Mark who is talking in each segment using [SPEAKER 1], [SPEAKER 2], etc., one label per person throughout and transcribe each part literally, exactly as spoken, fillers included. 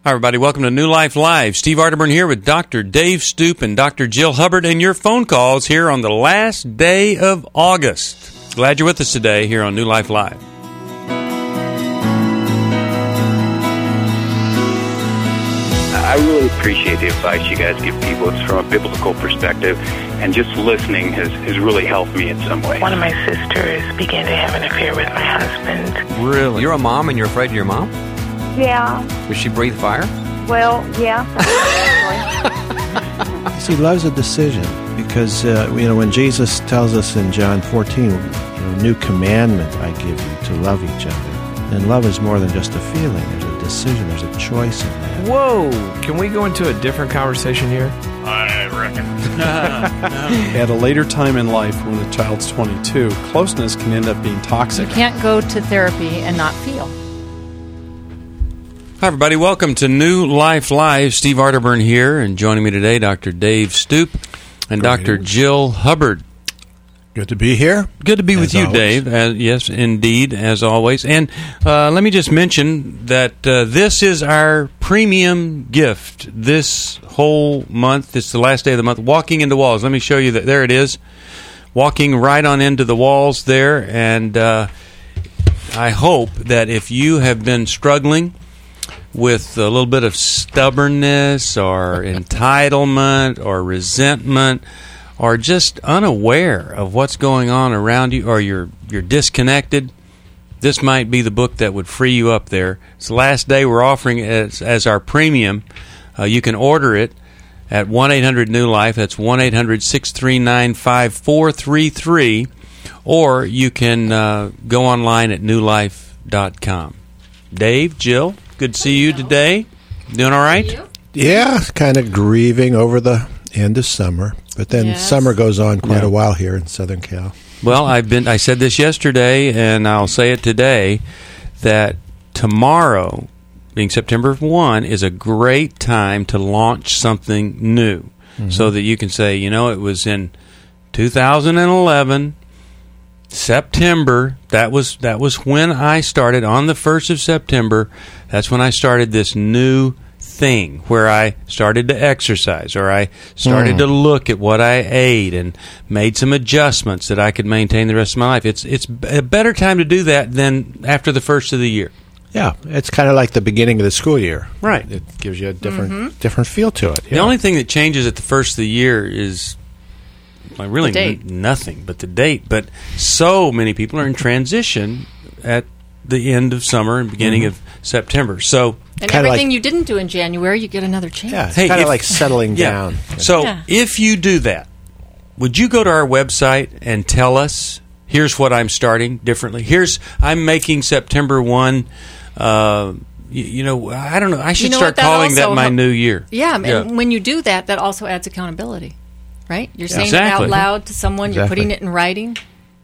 [SPEAKER 1] Hi, everybody. Welcome to New Life Live. Steve Arterburn here with Doctor Dave Stoop and Doctor Jill Hubbard and your phone calls here on the last day of August. Glad you're with us today here on New Life Live.
[SPEAKER 2] I really appreciate the advice you guys give people. It's from a biblical perspective, and just listening has, has really helped me in some way.
[SPEAKER 3] One of my sisters began to have an affair with my husband.
[SPEAKER 4] Really? You're a mom and you're afraid of your mom?
[SPEAKER 5] Yeah.
[SPEAKER 4] Does she breathe fire?
[SPEAKER 5] Well, yeah.
[SPEAKER 6] See, love's a decision because, uh, you know, when Jesus tells us in John fourteen, you know, new commandment I give you to love each other. And love is more than just a feeling. There's a decision. There's a choice in that.
[SPEAKER 4] Whoa! Can we go into a different conversation here?
[SPEAKER 2] I reckon.
[SPEAKER 7] At a later time in life, when the child's twenty-two, closeness can end up being toxic.
[SPEAKER 8] You can't go to therapy and not feel.
[SPEAKER 1] Hi, everybody. Welcome to New Life Live. Steve Arterburn here, and joining me today, Doctor Dave Stoop and
[SPEAKER 6] Great.
[SPEAKER 1] Doctor Jill Hubbard.
[SPEAKER 6] Good to be here.
[SPEAKER 1] Good to be
[SPEAKER 6] As
[SPEAKER 1] with you,
[SPEAKER 6] always.
[SPEAKER 1] Dave. Uh, yes, indeed, as always. And uh, let me just mention that uh, this is our premium gift this whole month. It's the last day of the month. Walking into Walls. Let me show you that. There it is. Walking right on into the walls there. And uh, I hope that if you have been struggling with a little bit of stubbornness or entitlement or resentment, or just unaware of what's going on around you, or you're you're disconnected, this might be the book that would free you up there. It's the last day we're offering it as, as our premium. Uh, you can order it at one eight hundred new life. That's one eight hundred six three nine five four three three. Or you can uh, go online at new life dot com. Dave, Jill, good to see you today. Doing all right?
[SPEAKER 6] Yeah, kind of grieving over the end of summer. But then
[SPEAKER 8] Yes.
[SPEAKER 6] summer goes on quite
[SPEAKER 1] Yeah.
[SPEAKER 6] a while here in Southern Cal.
[SPEAKER 1] Well, I've been. I said this yesterday, and I'll say it today, that tomorrow, being September first, is a great time to launch something new, mm-hmm. so that you can say, you know, it was in two thousand eleven, September. That was that was when I started on the first of September. That's when I started this new thing where I started to exercise, or I started mm. to look at what I ate and made some adjustments that I could maintain the rest of my life. It's it's a better time to do that than after the first of the year.
[SPEAKER 6] Yeah, it's kind of like the beginning of the school year.
[SPEAKER 1] Right.
[SPEAKER 6] It gives you a different mm-hmm. different feel to it.
[SPEAKER 1] The
[SPEAKER 6] yeah.
[SPEAKER 1] only thing that changes at the first of the year is well, really n- nothing but the date. But so many people are in transition at the end of summer and beginning mm-hmm. of September. So
[SPEAKER 8] And
[SPEAKER 6] kinda
[SPEAKER 8] everything
[SPEAKER 6] like,
[SPEAKER 8] you didn't do in January, you get another chance.
[SPEAKER 6] Yeah, it's
[SPEAKER 1] Hey,
[SPEAKER 6] kind of
[SPEAKER 1] if-
[SPEAKER 6] like settling
[SPEAKER 1] yeah.
[SPEAKER 6] down.
[SPEAKER 1] So
[SPEAKER 8] Yeah.
[SPEAKER 1] if you do that, would you go to our website and tell us, here's what I'm starting differently. Here's, I'm making September first, uh, you, you know, I don't know, I should
[SPEAKER 8] You know
[SPEAKER 1] start
[SPEAKER 8] what, that
[SPEAKER 1] calling that
[SPEAKER 8] also
[SPEAKER 1] my
[SPEAKER 8] help-
[SPEAKER 1] new year.
[SPEAKER 8] Yeah, and
[SPEAKER 1] Yeah.
[SPEAKER 8] when you do that, that also adds accountability, right? You're saying
[SPEAKER 1] Exactly.
[SPEAKER 8] it out loud to someone,
[SPEAKER 6] Exactly.
[SPEAKER 8] you're putting it in writing.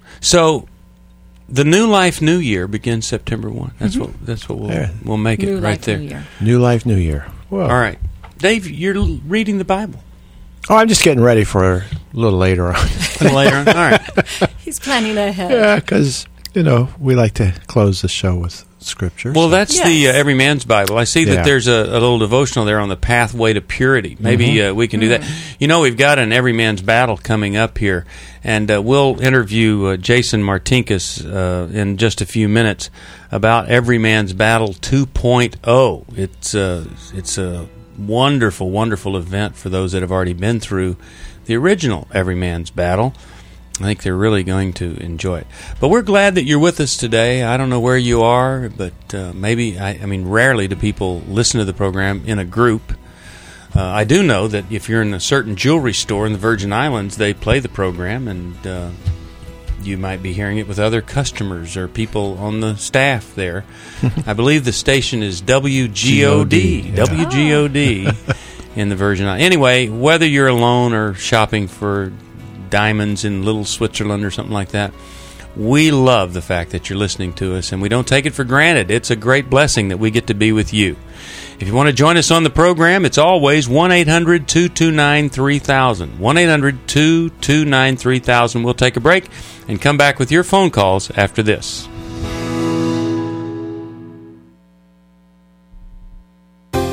[SPEAKER 1] So the New Life New Year begins September first. That's mm-hmm. what that's what we'll,
[SPEAKER 6] Yeah.
[SPEAKER 1] we'll make it
[SPEAKER 8] New
[SPEAKER 1] right
[SPEAKER 8] life,
[SPEAKER 1] there.
[SPEAKER 8] new year.
[SPEAKER 6] New life, new year. Whoa.
[SPEAKER 1] All right. Dave, you're l- reading the Bible.
[SPEAKER 6] Oh, I'm just getting ready for a little later on.
[SPEAKER 1] A little later on. All right.
[SPEAKER 8] He's planning ahead.
[SPEAKER 6] Yeah, because, you know, we like to close the show with scripture.
[SPEAKER 1] Well,
[SPEAKER 6] so-
[SPEAKER 1] that's
[SPEAKER 8] Yes.
[SPEAKER 1] the uh, Every Man's Bible. I see that
[SPEAKER 6] Yeah.
[SPEAKER 1] there's a, a little devotional there on the pathway to purity. Maybe
[SPEAKER 6] Mm-hmm.
[SPEAKER 1] uh, we can do that. You know, we've got an Every Man's Battle coming up here, and uh, we'll interview uh, Jason Martinkus uh, in just a few minutes about Every Man's Battle two point oh. It's uh, it's a wonderful, wonderful event for those that have already been through the original Every Man's Battle. I think they're really going to enjoy it. But we're glad that you're with us today. I don't know where you are, but uh, maybe, I, I mean, rarely do people listen to the program in a group. Uh, I do know that if you're in a certain jewelry store in the Virgin Islands, they play the program, and uh, you might be hearing it with other customers or people on the staff there. I believe the station is W G O D.
[SPEAKER 6] G O D, yeah.
[SPEAKER 1] W G O D in the Virgin Islands. Anyway, whether you're alone or shopping for diamonds in Little Switzerland or something like that, we love the fact that you're listening to us, and we don't take it for granted. It's a great blessing that we get to be with you. If you want to join us on the program, it's always one eight hundred two two nine three thousand. one eight hundred two two nine three thousand. We'll take a break and come back with your phone calls after this.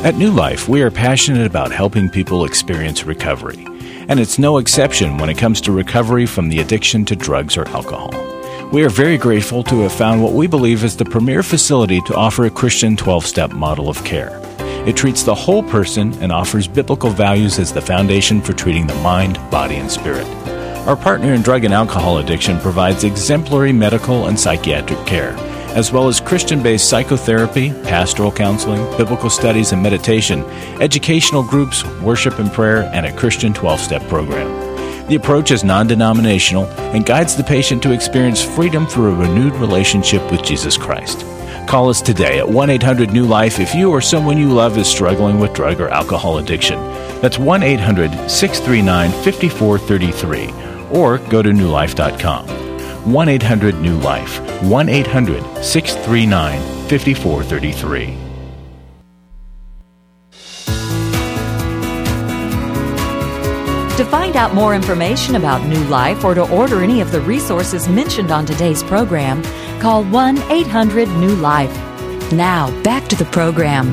[SPEAKER 9] At New Life, we are passionate about helping people experience recovery. And it's no exception when it comes to recovery from the addiction to drugs or alcohol. We are very grateful to have found what we believe is the premier facility to offer a Christian twelve-step model of care. It treats the whole person and offers biblical values as the foundation for treating the mind, body, and spirit. Our partner in drug and alcohol addiction provides exemplary medical and psychiatric care, as well as Christian-based psychotherapy, pastoral counseling, biblical studies and meditation, educational groups, worship and prayer, and a Christian twelve-step program. The approach is non-denominational and guides the patient to experience freedom through a renewed relationship with Jesus Christ. Call us today at one eight hundred new life if you or someone you love is struggling with drug or alcohol addiction. That's one eight hundred six three nine five four three three, or go to new life dot com. one eight hundred new life, one eight hundred six three nine five four three three.
[SPEAKER 10] To find out more information about New Life or to order any of the resources mentioned on today's program, call one eight hundred new life. Now, back to the program.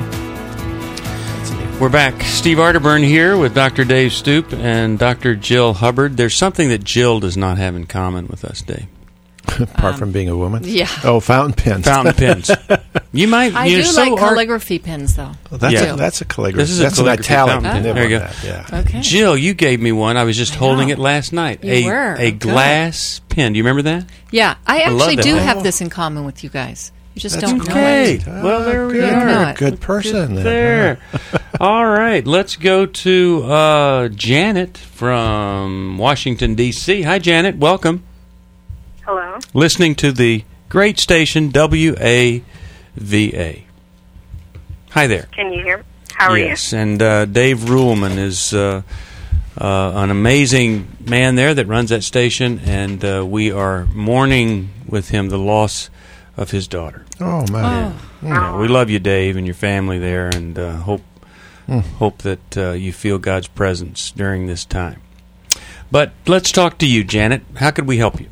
[SPEAKER 1] We're back. Steve Arterburn here with Doctor Dave Stoop and Doctor Jill Hubbard. There's something that Jill does not have in common with us, Dave.
[SPEAKER 6] Apart um, from being a woman?
[SPEAKER 8] Yeah.
[SPEAKER 6] Oh, fountain pens.
[SPEAKER 1] Fountain pens. You might.
[SPEAKER 8] I
[SPEAKER 1] do
[SPEAKER 8] so
[SPEAKER 1] like
[SPEAKER 8] art- calligraphy pens, though.
[SPEAKER 6] Well, that's,
[SPEAKER 1] yeah.
[SPEAKER 6] a, that's a calligraphy.
[SPEAKER 1] This is
[SPEAKER 6] that's
[SPEAKER 1] a calligraphy
[SPEAKER 6] an italic.
[SPEAKER 1] fountain pen. There you go.
[SPEAKER 6] That, yeah.
[SPEAKER 8] Okay.
[SPEAKER 1] Jill, you gave me one. I was just I holding know. it last night.
[SPEAKER 8] You
[SPEAKER 1] a,
[SPEAKER 8] were.
[SPEAKER 1] A glass
[SPEAKER 8] Good.
[SPEAKER 1] pen. Do you remember that?
[SPEAKER 8] Yeah. I actually
[SPEAKER 1] I
[SPEAKER 8] do
[SPEAKER 1] oh.
[SPEAKER 8] have this in common with you guys. You just
[SPEAKER 1] That's
[SPEAKER 8] don't
[SPEAKER 1] okay.
[SPEAKER 8] know it.
[SPEAKER 1] Well, there we
[SPEAKER 6] good.
[SPEAKER 1] are.
[SPEAKER 6] You're a good person.
[SPEAKER 1] Good there. All right. Let's go to uh, Janet from Washington, D C Hi, Janet. Welcome.
[SPEAKER 5] Hello.
[SPEAKER 1] Listening to the great station W A V A. Hi there.
[SPEAKER 5] Can you hear me? How are
[SPEAKER 1] yes, you? Yes, and uh, Dave Ruhlman is uh, uh, an amazing man there that runs that station, and uh, we are mourning with him the loss of his daughter.
[SPEAKER 6] Oh, man.
[SPEAKER 1] Oh. Yeah, we love you, Dave, and your family there, and uh, hope mm. hope that uh, you feel God's presence during this time. But let's talk to you, Janet. How could we help you?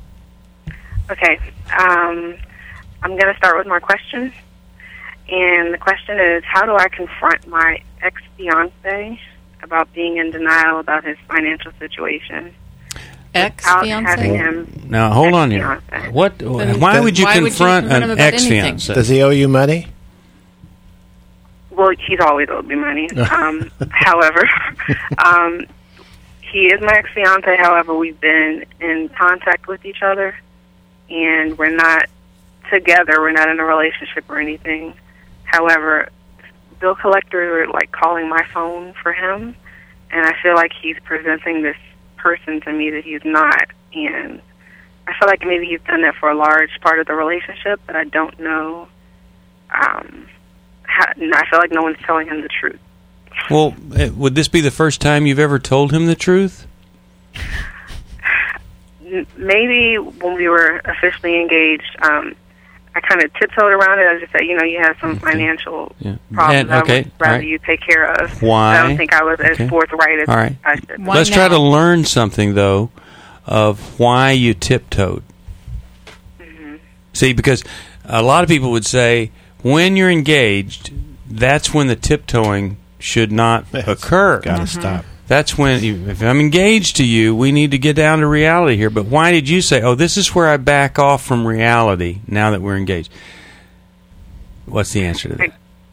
[SPEAKER 5] Okay. Um, I'm going to start with my question. And the question is, how do I confront my ex-fiancé about being in denial about his financial situation?
[SPEAKER 8] Ex-fiancé?
[SPEAKER 1] Now, hold on here. What?
[SPEAKER 8] Then,
[SPEAKER 1] why would you
[SPEAKER 8] why
[SPEAKER 1] confront
[SPEAKER 8] would you
[SPEAKER 1] an ex-fiancé?
[SPEAKER 6] Does he owe you money?
[SPEAKER 5] Well, he's always owed me money. Um, however, um, he is my ex-fiancé. However, we've been in contact with each other, and we're not together. We're not in a relationship or anything. However, bill collectors are, like, calling my phone for him, and I feel like he's presenting this person to me that he's not, and I feel like maybe he's done that for a large part of the relationship, but I don't know. Um, how, I feel like no one's telling him the truth.
[SPEAKER 1] Well, would this be the first time you've ever told him the truth?
[SPEAKER 5] Maybe when we were officially engaged, um, I kind of tiptoed around it. I just said, you know, you have some okay. financial yeah. problems
[SPEAKER 1] and, okay.
[SPEAKER 5] I would rather
[SPEAKER 1] right.
[SPEAKER 5] you take care of.
[SPEAKER 1] Why?
[SPEAKER 5] I don't think I was
[SPEAKER 1] okay.
[SPEAKER 5] as forthright as
[SPEAKER 1] All right.
[SPEAKER 5] I should.
[SPEAKER 1] Why Let's now? try to learn something, though, of why you tiptoed. Mm-hmm. See, because a lot of people would say, when you're engaged, that's when the tiptoeing should not yes. occur.
[SPEAKER 6] Got to
[SPEAKER 1] mm-hmm.
[SPEAKER 6] stop.
[SPEAKER 1] That's when, you, if I'm engaged to you, we need to get down to reality here. But why did you say, oh, this is where I back off from reality now that we're engaged? What's the answer to that?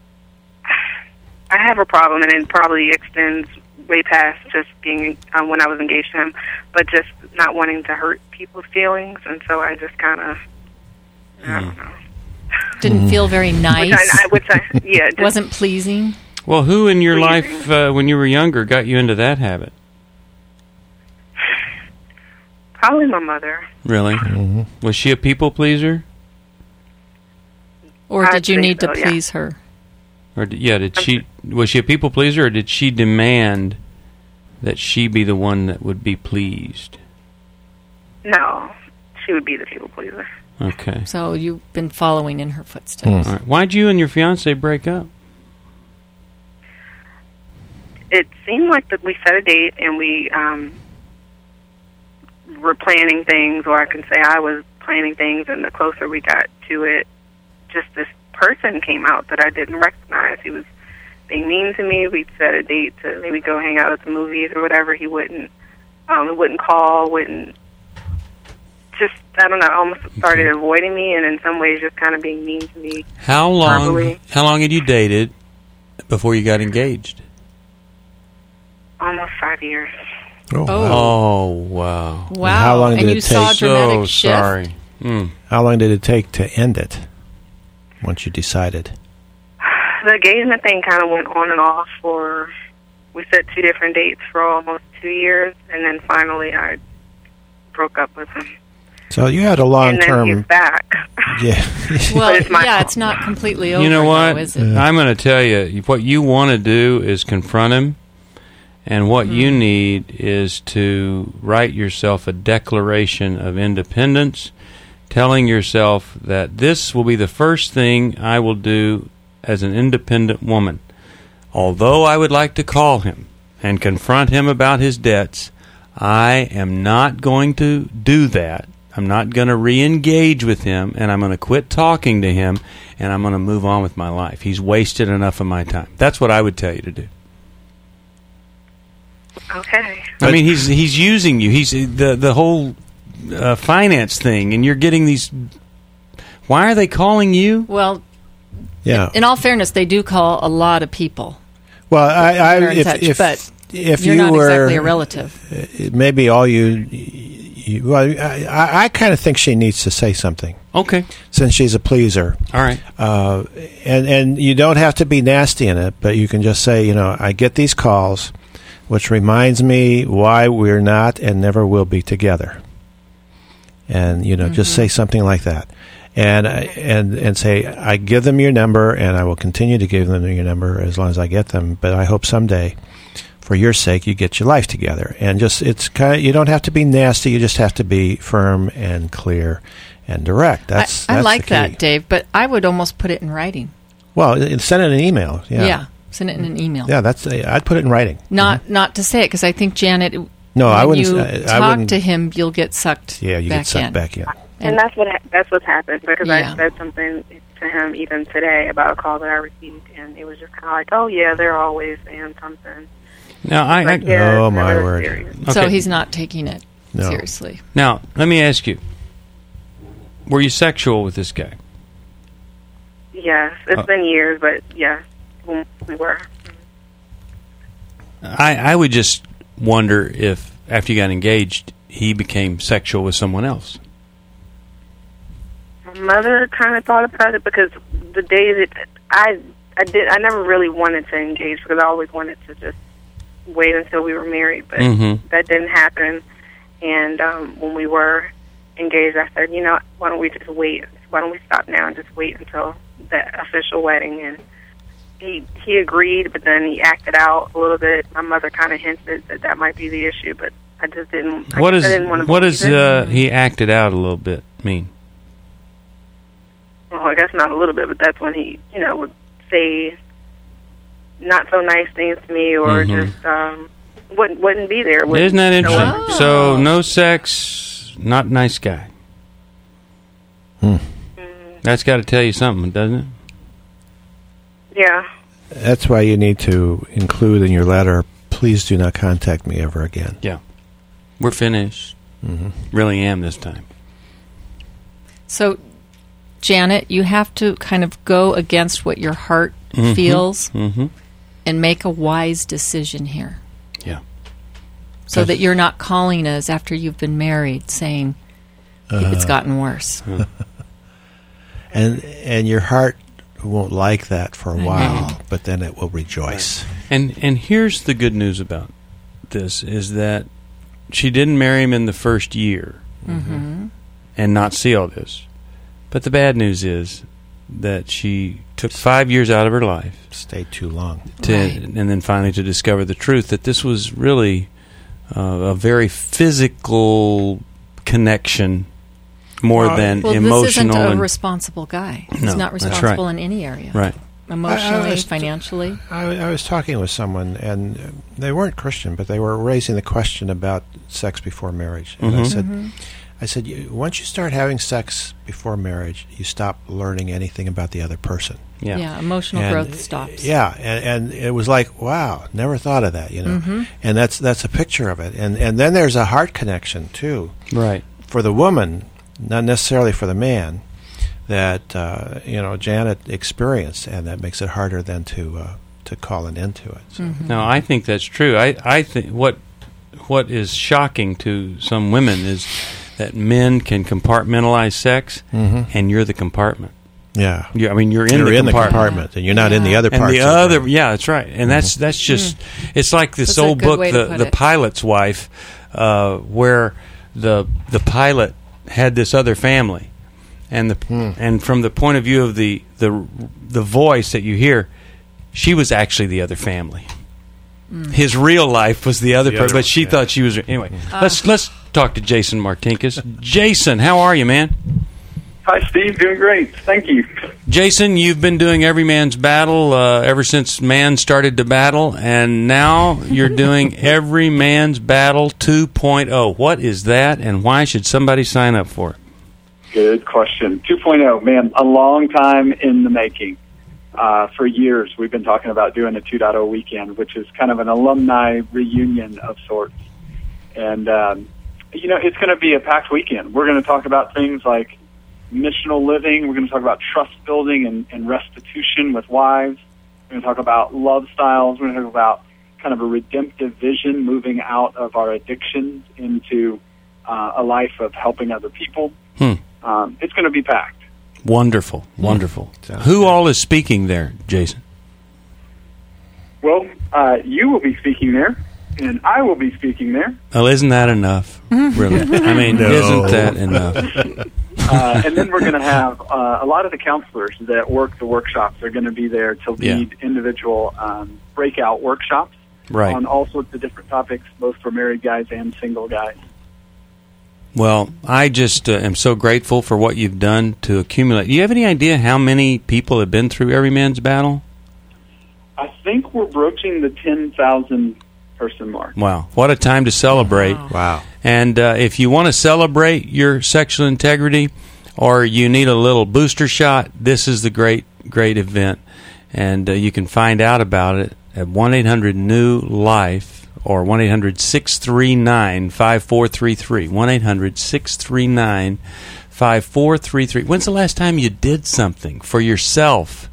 [SPEAKER 5] I have a problem, and it probably extends way past just being um, when I was engaged to him, but just not wanting to hurt people's feelings, and so I just kind of, I mm. don't know.
[SPEAKER 8] Didn't feel very nice.
[SPEAKER 5] Which I, I, which I yeah, just,
[SPEAKER 8] wasn't pleasing.
[SPEAKER 1] Well, who in your life uh, when you were younger got you into that habit?
[SPEAKER 5] Probably my mother.
[SPEAKER 1] Really? Mm-hmm. Was she a people pleaser?
[SPEAKER 8] Or did you need
[SPEAKER 5] so,
[SPEAKER 8] to please
[SPEAKER 5] yeah.
[SPEAKER 8] her?
[SPEAKER 1] Or did, yeah, did she was she a people pleaser, or did she demand that she be the one that would be pleased?
[SPEAKER 5] No, she would be the people pleaser.
[SPEAKER 1] Okay.
[SPEAKER 8] So you've been following in her footsteps.
[SPEAKER 1] Mm. All right. Why'd you and your fiancé break up?
[SPEAKER 5] It seemed like that we set a date and we um, were planning things, or I can say I was planning things, and the closer we got to it, just this person came out that I didn't recognize. He was being mean to me. We'd set a date to maybe go hang out at the movies or whatever. He wouldn't, um, he wouldn't call, wouldn't, just, I don't know, almost started avoiding me, and in some ways just kind of being mean to me.
[SPEAKER 1] How long,
[SPEAKER 5] verbally.
[SPEAKER 1] how long had you dated before you got engaged?
[SPEAKER 5] Almost five years.
[SPEAKER 6] Oh,
[SPEAKER 1] Oh, wow.
[SPEAKER 8] Wow.
[SPEAKER 6] And how long
[SPEAKER 8] and
[SPEAKER 6] did
[SPEAKER 8] you
[SPEAKER 6] it
[SPEAKER 8] saw a
[SPEAKER 6] take?
[SPEAKER 8] dramatic
[SPEAKER 1] So
[SPEAKER 8] shift.
[SPEAKER 1] sorry. Mm.
[SPEAKER 6] How long did it take to end it once you decided?
[SPEAKER 5] The engagement thing kind of went on and off for, we set two different dates for almost two years, and then finally I broke up with him.
[SPEAKER 6] So you had a
[SPEAKER 5] And then he's
[SPEAKER 6] long-term...
[SPEAKER 5] back.
[SPEAKER 6] Yeah.
[SPEAKER 8] Well,
[SPEAKER 5] But it's my
[SPEAKER 8] yeah,
[SPEAKER 5] fault.
[SPEAKER 8] it's not completely over,
[SPEAKER 1] You know what?
[SPEAKER 8] though, is it?
[SPEAKER 1] I'm going to tell you, what you want to do is confront him, and what
[SPEAKER 8] Mm-hmm.
[SPEAKER 1] you need is to write yourself a declaration of independence, telling yourself that this will be the first thing I will do as an independent woman. Although I would like to call him and confront him about his debts, I am not going to do that. I'm not going to re-engage with him, and I'm going to quit talking to him, and I'm going to move on with my life. He's wasted enough of my time. That's what I would tell you to do.
[SPEAKER 5] Okay.
[SPEAKER 1] I mean, he's he's using you. He's the the whole uh, finance thing, and you're getting these. Why are they calling you?
[SPEAKER 8] Well,
[SPEAKER 6] Yeah.
[SPEAKER 8] in all fairness, they do call a lot of people.
[SPEAKER 6] Well, I, I
[SPEAKER 8] They're in
[SPEAKER 6] if
[SPEAKER 8] touch,
[SPEAKER 6] if,
[SPEAKER 8] but
[SPEAKER 6] if
[SPEAKER 8] you're
[SPEAKER 6] you
[SPEAKER 8] not
[SPEAKER 6] were
[SPEAKER 8] exactly a relative.
[SPEAKER 6] uh, maybe all you, you well, I, I, I kind of think she needs to say something
[SPEAKER 1] Okay.
[SPEAKER 6] since she's a pleaser.
[SPEAKER 1] All right.
[SPEAKER 6] Uh, and and you don't have to be nasty in it, but you can just say, you know, I get these calls, which reminds me why we're not and never will be together. And you know,
[SPEAKER 8] Mm-hmm.
[SPEAKER 6] just say something like that. And and and say, I give them your number, and I will continue to give them your number as long as I get them. But I hope someday, for your sake, you get your life together. And just it's kind of, you don't have to be nasty. You just have to be firm and clear and direct. That's
[SPEAKER 8] I, I
[SPEAKER 6] that's
[SPEAKER 8] like
[SPEAKER 6] the key.
[SPEAKER 8] that, Dave, but I would almost put it in writing.
[SPEAKER 6] Well, it- send it an email. Yeah,
[SPEAKER 8] Yeah, send it in an email.
[SPEAKER 6] yeah. That's I'd put it in writing.
[SPEAKER 8] Not not to say it, because I think, Janet,
[SPEAKER 6] No,
[SPEAKER 8] when
[SPEAKER 6] I wouldn't.
[SPEAKER 8] you
[SPEAKER 6] I, I
[SPEAKER 8] talk
[SPEAKER 6] wouldn't.
[SPEAKER 8] to him, you'll get sucked
[SPEAKER 6] Yeah, you
[SPEAKER 8] back
[SPEAKER 6] get sucked
[SPEAKER 8] in.
[SPEAKER 6] back in.
[SPEAKER 5] And that's what ha- that's what's happened, because
[SPEAKER 8] Yeah.
[SPEAKER 5] I said something to him even today about a call that I received, and it was just kind of like, oh yeah, they're always saying something.
[SPEAKER 1] Now I, I
[SPEAKER 5] Like, yeah,
[SPEAKER 6] Oh,
[SPEAKER 5] it's
[SPEAKER 6] my
[SPEAKER 5] never
[SPEAKER 6] word.
[SPEAKER 5] serious.
[SPEAKER 8] So
[SPEAKER 1] Okay.
[SPEAKER 8] he's not taking it
[SPEAKER 6] No.
[SPEAKER 8] seriously.
[SPEAKER 1] now let me ask you: were you sexual with this guy?
[SPEAKER 5] Yes, it's
[SPEAKER 1] Oh.
[SPEAKER 5] been years, but yeah, when we were.
[SPEAKER 1] I I would just wonder if after you got engaged, he became sexual with someone else.
[SPEAKER 5] My mother kind of thought about it, because the days it, I I did I never really wanted to engage, because I always wanted to just wait until we were married, but
[SPEAKER 1] Mhm.
[SPEAKER 5] that didn't happen. And um, when we were engaged, I said, you know, why don't we just wait? Why don't we stop now and just wait until the official wedding? And he he agreed, but then he acted out a little bit. My mother kind of hinted that that might be the issue, but I just didn't. I
[SPEAKER 1] What
[SPEAKER 5] guess
[SPEAKER 1] is
[SPEAKER 5] I didn't want to
[SPEAKER 1] what
[SPEAKER 5] believe
[SPEAKER 1] does
[SPEAKER 5] it.
[SPEAKER 1] uh, he acted out a little bit mean?
[SPEAKER 5] Well, I guess not a little bit, but that's when he, you know, would say not so nice things to me, or
[SPEAKER 1] Mhm.
[SPEAKER 5] just um, wouldn't wouldn't be there. Wouldn't
[SPEAKER 1] Isn't that
[SPEAKER 5] show
[SPEAKER 1] interesting?
[SPEAKER 5] up.
[SPEAKER 1] So no sex, not nice guy.
[SPEAKER 6] Hmm.
[SPEAKER 1] That's got to tell you something, doesn't it?
[SPEAKER 5] Yeah.
[SPEAKER 6] That's why you need to include in your letter, please do not contact me ever again.
[SPEAKER 1] Yeah. We're finished.
[SPEAKER 6] Mm-hmm.
[SPEAKER 1] Really am this time.
[SPEAKER 8] So, Janet, you have to kind of go against what your heart
[SPEAKER 1] Mhm.
[SPEAKER 8] feels
[SPEAKER 1] Mm-hmm.
[SPEAKER 8] and make a wise decision here.
[SPEAKER 1] Yeah.
[SPEAKER 8] So
[SPEAKER 1] Yes.
[SPEAKER 8] that you're not calling us after you've been married saying it's gotten worse.
[SPEAKER 6] And and your heart won't like that for a while, but then it will rejoice.
[SPEAKER 1] And and here's the good news about this is that she didn't marry him in the first year
[SPEAKER 8] Mm-hmm.
[SPEAKER 1] and not see all this. But the bad news is that she took five years out of her life
[SPEAKER 6] Stayed too long.
[SPEAKER 1] to,
[SPEAKER 8] Right.
[SPEAKER 1] and then finally to discover the truth that this was really uh, a very physical connection more
[SPEAKER 6] Well,
[SPEAKER 1] than
[SPEAKER 8] Well,
[SPEAKER 1] emotional.
[SPEAKER 8] this isn't a
[SPEAKER 1] and,
[SPEAKER 8] responsible guy. He's
[SPEAKER 1] No,
[SPEAKER 8] not
[SPEAKER 1] that's right.
[SPEAKER 8] responsible in any area.
[SPEAKER 1] right.
[SPEAKER 8] Emotionally,
[SPEAKER 6] I- I was-
[SPEAKER 8] financially.
[SPEAKER 6] I, I was talking with someone, and they weren't Christian, but they were raising the question about sex before marriage. And I
[SPEAKER 1] Mhm.
[SPEAKER 6] said,
[SPEAKER 8] Mm-hmm.
[SPEAKER 6] I said, you, once you start having sex before marriage, you stop learning anything about the other person.
[SPEAKER 1] Yeah,
[SPEAKER 8] yeah emotional
[SPEAKER 6] and,
[SPEAKER 8] growth stops.
[SPEAKER 6] Yeah, and, and it was like, wow, never thought of that, you know.
[SPEAKER 8] Mm-hmm.
[SPEAKER 6] And that's that's a picture of it. And and then there's a heart connection too,
[SPEAKER 1] right,
[SPEAKER 6] for the woman, not necessarily for the man, that uh, you know Janet experienced, and that makes it harder then to uh, to call an end to it. So.
[SPEAKER 8] Mm-hmm.
[SPEAKER 1] No, I think that's true. I I think what what is shocking to some women is that men can compartmentalize sex,
[SPEAKER 6] mm-hmm.
[SPEAKER 1] and you're the compartment.
[SPEAKER 6] Yeah,
[SPEAKER 1] you're, I mean, you're in,
[SPEAKER 6] you're
[SPEAKER 1] the,
[SPEAKER 6] in
[SPEAKER 1] compartment.
[SPEAKER 6] the compartment, and you're not
[SPEAKER 8] yeah.
[SPEAKER 6] in the other
[SPEAKER 1] and
[SPEAKER 6] parts.
[SPEAKER 1] the
[SPEAKER 6] of
[SPEAKER 1] other,
[SPEAKER 6] the
[SPEAKER 1] yeah, that's right, and
[SPEAKER 6] mm-hmm.
[SPEAKER 1] that's that's just mm. it's like this
[SPEAKER 8] That's a
[SPEAKER 1] old
[SPEAKER 8] good
[SPEAKER 1] book,
[SPEAKER 8] way to
[SPEAKER 1] the
[SPEAKER 8] put
[SPEAKER 1] the
[SPEAKER 8] it.
[SPEAKER 1] Pilot's Wife, uh, where the the pilot had this other family, and the
[SPEAKER 6] mm.
[SPEAKER 1] and from the point of view of the the the voice that you hear, she was actually the other family. Mm. His real life was the other
[SPEAKER 6] The
[SPEAKER 1] person,
[SPEAKER 6] other
[SPEAKER 1] but
[SPEAKER 6] one,
[SPEAKER 1] she
[SPEAKER 6] yeah.
[SPEAKER 1] thought she was anyway.
[SPEAKER 8] Uh.
[SPEAKER 1] Let's let's talk to Jason Martinkus. Jason, how are you, man?
[SPEAKER 11] Hi, Steve. Doing great. Thank you.
[SPEAKER 1] Jason, you've been doing Every Man's Battle uh, ever since man started to battle, and now you're doing Every Man's Battle two point oh. What is that, and why should somebody sign up for it?
[SPEAKER 11] Good question. two point oh, man, a long time in the making. Uh, for years, we've been talking about doing a two point oh weekend, which is kind of an alumni reunion of sorts. And, um, you know, it's going to be a packed weekend. We're going to talk about things like missional living. We're going to talk about trust building and, and restitution with wives. We're going to talk about love styles. We're going to talk about kind of a redemptive vision, moving out of our addictions into uh, a life of helping other people.
[SPEAKER 1] Hmm.
[SPEAKER 11] Um, it's going to be packed.
[SPEAKER 1] Wonderful, wonderful.
[SPEAKER 6] Hmm.
[SPEAKER 1] Who all is speaking there, Jason?
[SPEAKER 11] Well, uh, you will be speaking there, and I will be speaking there.
[SPEAKER 1] Well, isn't that enough? Really? I mean,
[SPEAKER 6] No.
[SPEAKER 1] isn't that enough?
[SPEAKER 11] Uh, and then we're going to have uh, a lot of the counselors that work the workshops are going to be there to lead
[SPEAKER 1] Yeah.
[SPEAKER 11] individual um, breakout workshops
[SPEAKER 1] Right.
[SPEAKER 11] on all sorts of different topics, both for married guys and single guys.
[SPEAKER 1] Well, I just uh, am so grateful for what you've done to accumulate. Do you have any idea how many people have been through Every Man's Battle?
[SPEAKER 11] I think we're broaching the ten thousand person mark.
[SPEAKER 1] Wow. What a time to celebrate.
[SPEAKER 8] Wow.
[SPEAKER 6] Wow.
[SPEAKER 1] And uh, if you want to celebrate your sexual integrity or you need a little booster shot, this is the great, great event. And uh, you can find out about it at one eight hundred new life or one eight hundred six three nine five four three three. one eight hundred six three nine five four three three. When's the last time you did something for yourself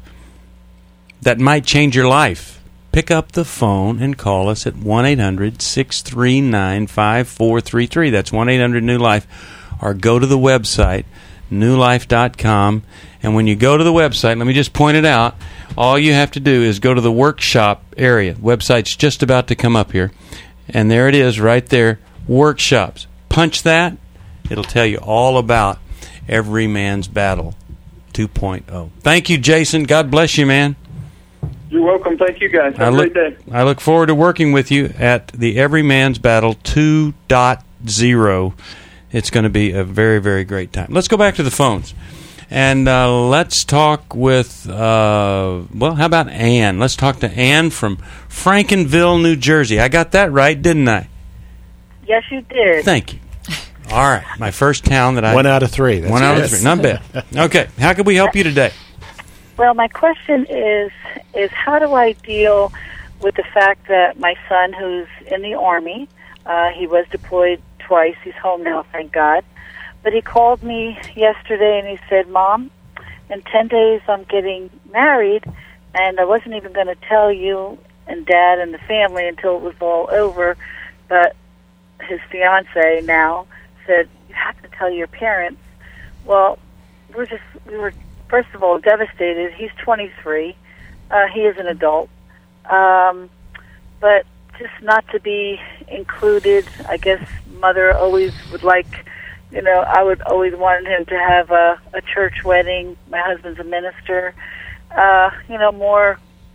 [SPEAKER 1] that might change your life? Pick up the phone and call us at one eight hundred six three nine five four three three. That's one eight hundred new life. Or go to the website, new life dot com. And when you go to the website, let me just point it out, all you have to do is go to the workshop area. Website's just about to come up here. And there it is right there, workshops. Punch that. It'll tell you all about Every Man's Battle two point oh. Thank you, Jason. God bless you, man.
[SPEAKER 11] You're welcome. Thank you, guys. Have
[SPEAKER 1] I
[SPEAKER 11] a
[SPEAKER 1] look,
[SPEAKER 11] great day.
[SPEAKER 1] I look forward to working with you at the Every Man's Battle two point oh. It's going to be a very, very great time. Let's go back to the phones. And uh, let's talk with, uh, well, how about Ann? Let's talk to Ann from Frankenville, New Jersey. I got that right, didn't I?
[SPEAKER 12] Yes, you did.
[SPEAKER 1] Thank you. All right. My first town that I...
[SPEAKER 6] One out of three. That's
[SPEAKER 1] one out
[SPEAKER 6] good.
[SPEAKER 1] of three. Not bad. Okay. How can we help you today?
[SPEAKER 12] Well, my question is is how do I deal with the fact that my son, who's in the Army, uh, he was deployed twice. He's home now, thank God. But he called me yesterday and he said, Mom, in ten days I'm getting married, and I wasn't even going to tell you and Dad and the family until it was all over. But his fiance now said, you have to tell your parents. Well, we're just, we were, first of all, devastated. He's twenty-three. Uh, he is an adult. Um, but just not to be included. I guess Mother always would like, you know, I would always want him to have a, a church wedding. My husband's a minister. Uh, you know, more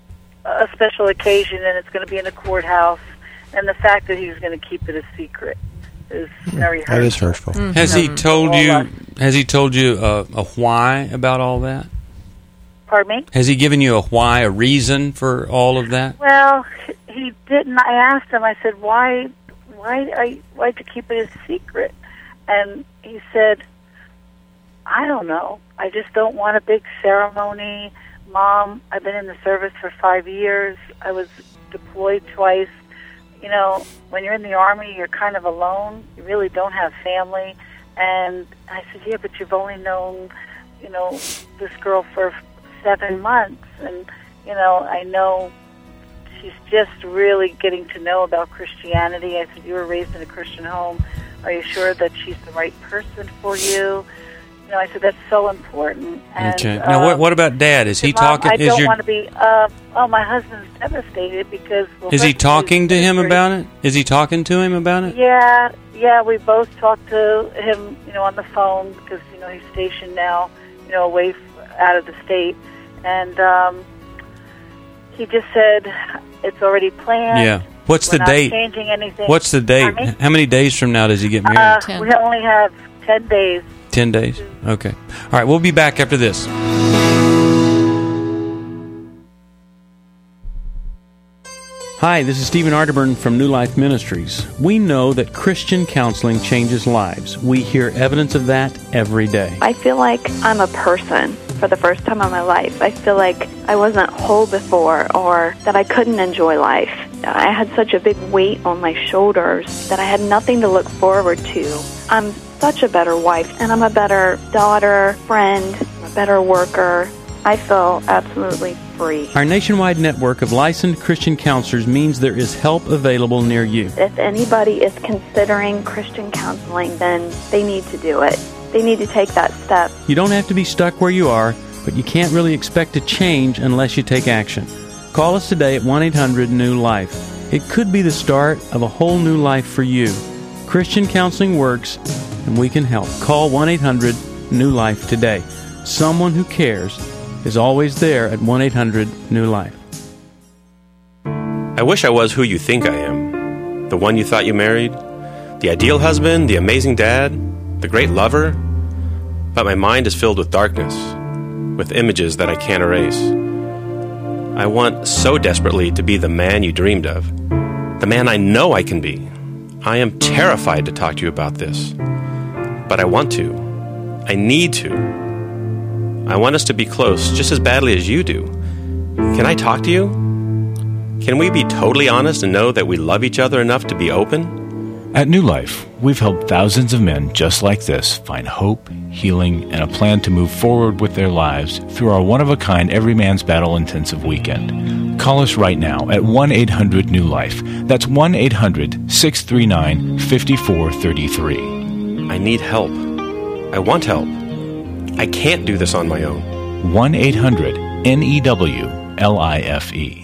[SPEAKER 12] a special occasion, and it's going to be in a courthouse. And the fact that he was going to keep it a secret is very hurtful.
[SPEAKER 6] That is hurtful.
[SPEAKER 8] Mm-hmm.
[SPEAKER 1] Has he told
[SPEAKER 12] All
[SPEAKER 1] you?
[SPEAKER 12] that.
[SPEAKER 1] Has he told you a, a why about all that?
[SPEAKER 12] Pardon me?
[SPEAKER 1] Has he given you a why, a reason for all of that?
[SPEAKER 12] Well, he didn't. I asked him. I said, "Why, why, I, why to keep it a secret?" And he said, I don't know. I just don't want a big ceremony. Mom, I've been in the service for five years. I was deployed twice. You know, when you're in the Army, you're kind of alone. You really don't have family. And I said, yeah, but you've only known, you know, this girl for seven months. And, you know, I know she's just really getting to know about Christianity. I said, you were raised in a Christian home. Are you sure that she's the right person for you? You know, I said, that's so important. And,
[SPEAKER 1] okay. Now,
[SPEAKER 12] um,
[SPEAKER 1] what, what about Dad? Is he
[SPEAKER 12] Mom,
[SPEAKER 1] talking?
[SPEAKER 12] I
[SPEAKER 1] is
[SPEAKER 12] don't
[SPEAKER 1] your,
[SPEAKER 12] want to be, uh, oh, my husband's devastated because... Well,
[SPEAKER 1] is he talking to him
[SPEAKER 12] very,
[SPEAKER 1] about it? Is he talking to him about it?
[SPEAKER 12] Yeah, yeah, we both talked to him, you know, on the phone because, you know, he's stationed now, you know, away f- out of the state. And um, he just said it's already planned.
[SPEAKER 1] Yeah. What's
[SPEAKER 12] We're
[SPEAKER 1] the
[SPEAKER 12] not
[SPEAKER 1] date?
[SPEAKER 12] changing anything.
[SPEAKER 1] What's the date?
[SPEAKER 12] Pardon me?
[SPEAKER 1] How many days from now does he get married?
[SPEAKER 12] Uh, we only have ten days.
[SPEAKER 1] Ten days? Okay. All right, we'll be back after this. Hi, this is Stephen Arterburn from New Life Ministries. We know that Christian counseling changes lives. We hear evidence of that every day.
[SPEAKER 13] I feel like I'm a person for the first time in my life. I feel like I wasn't whole before, or that I couldn't enjoy life. I had such a big weight on my shoulders that I had nothing to look forward to. I'm such a better wife, and I'm a better daughter, friend, a better worker. I feel absolutely free.
[SPEAKER 1] Our nationwide network of licensed Christian counselors means there is help available near you.
[SPEAKER 13] If anybody is considering Christian counseling, then they need to do it. They need to take that step.
[SPEAKER 1] You don't have to be stuck where you are, but you can't really expect to change unless you take action. Call us today at one eight hundred new life. It could be the start of a whole new life for you. Christian counseling works, and we can help. Call one eight hundred new life today. Someone who cares is always there at one eight hundred new life.
[SPEAKER 14] I wish I was who you think I am. The one you thought you married. The ideal husband, the amazing dad, the great lover. But my mind is filled with darkness, with images that I can't erase. I want so desperately to be the man you dreamed of, the man I know I can be. I am terrified to talk to you about this, but I want to. I need to. I want us to be close just as badly as you do. Can I talk to you? Can we be totally honest and know that we love each other enough to be open?
[SPEAKER 9] At New Life, we've helped thousands of men just like this find hope, healing, and a plan to move forward with their lives through our one-of-a-kind Every Man's Battle intensive weekend. Call us right now at one eight hundred new life. That's one eight hundred six three nine five four three three.
[SPEAKER 14] I need help. I want help. I can't do this on my own.
[SPEAKER 9] one eight hundred N E W L I F E.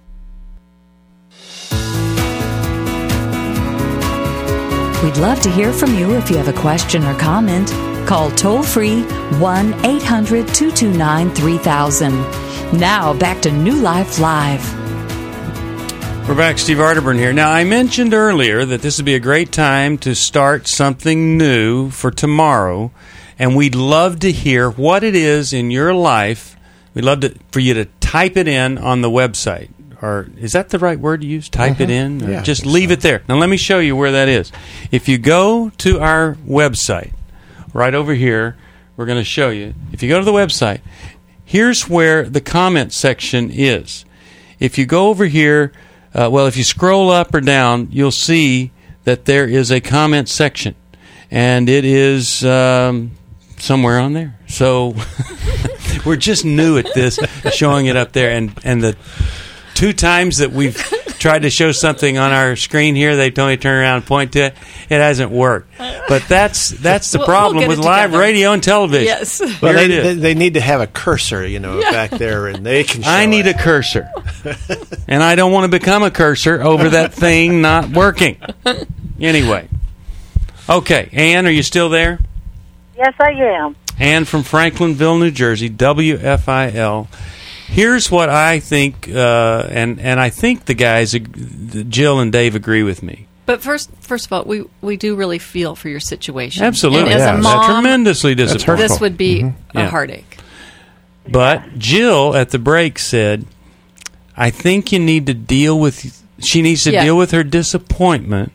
[SPEAKER 10] We'd love to hear from you if you have a question or comment. Call toll-free one eight hundred two two nine three thousand. Now, back to New Life Live.
[SPEAKER 1] We're back. Steve Arterburn here. Now, I mentioned earlier that this would be a great time to start something new for tomorrow, and we'd love to hear what it is in your life. We'd love to, for you to type it in on the website. Or is that the right word to use? Type mm-hmm. it in? Or
[SPEAKER 6] yeah,
[SPEAKER 1] just leave so. it there. Now, let me show you where that is. If you go to our website, right over here, we're going to show you. If you go to the website, here's where the comment section is. If you go over here, uh, well, if you scroll up or down, you'll see that there is a comment section. And it is um, somewhere on there. So we're just new at this, showing it up there. And, and the two times that we've tried to show something on our screen here, they told me to turn around and point to it. It hasn't worked. But that's that's the
[SPEAKER 8] We'll-
[SPEAKER 1] problem
[SPEAKER 8] we'll get
[SPEAKER 1] with
[SPEAKER 8] it
[SPEAKER 1] live
[SPEAKER 8] together.
[SPEAKER 1] radio and television.
[SPEAKER 8] Yes.
[SPEAKER 6] Well,
[SPEAKER 1] Here
[SPEAKER 6] they,
[SPEAKER 1] it is.
[SPEAKER 6] they, they need to have a cursor, you know, back there, and they can show
[SPEAKER 1] I need
[SPEAKER 6] it.
[SPEAKER 1] a cursor. And I don't want to become a cursor over that thing not working. Anyway. Okay. Ann, are you still there?
[SPEAKER 12] Yes, I am.
[SPEAKER 1] Ann from Franklinville, New Jersey, W F I L. Here's what I think, uh, and, and I think the guys, ag- Jill and Dave, agree with me.
[SPEAKER 8] But first, first of all, we, we do really feel for your situation.
[SPEAKER 1] Absolutely.
[SPEAKER 8] And as
[SPEAKER 1] Yeah,
[SPEAKER 8] a
[SPEAKER 1] that's
[SPEAKER 8] mom,
[SPEAKER 1] tremendously disappointing.
[SPEAKER 8] this would be
[SPEAKER 1] Mm-hmm.
[SPEAKER 8] a
[SPEAKER 1] Yeah.
[SPEAKER 8] heartache.
[SPEAKER 1] But Jill at the break said, I think you need to deal with, she needs to
[SPEAKER 8] Yeah.
[SPEAKER 1] deal with her disappointment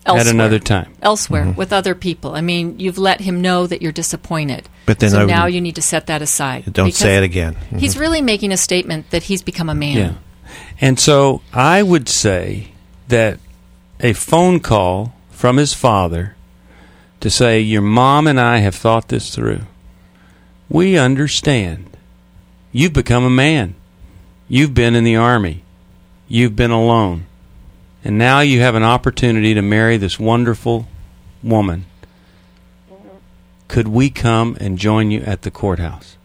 [SPEAKER 8] elsewhere.
[SPEAKER 1] At another time.
[SPEAKER 8] Elsewhere,
[SPEAKER 6] Mhm.
[SPEAKER 8] with other people. I mean, you've let him know that you're disappointed.
[SPEAKER 6] But then
[SPEAKER 8] so
[SPEAKER 6] I-
[SPEAKER 8] now you need to set that aside.
[SPEAKER 6] Don't
[SPEAKER 8] because
[SPEAKER 6] say it again. Mhm.
[SPEAKER 8] He's really making a statement that he's become a man.
[SPEAKER 1] Yeah. And so I would say that a phone call from his father to say, your mom and I have thought this through. We understand. You've become a man. You've been in the Army. You've been alone. And now you have an opportunity to marry this wonderful woman. Could we come and join you at the courthouse?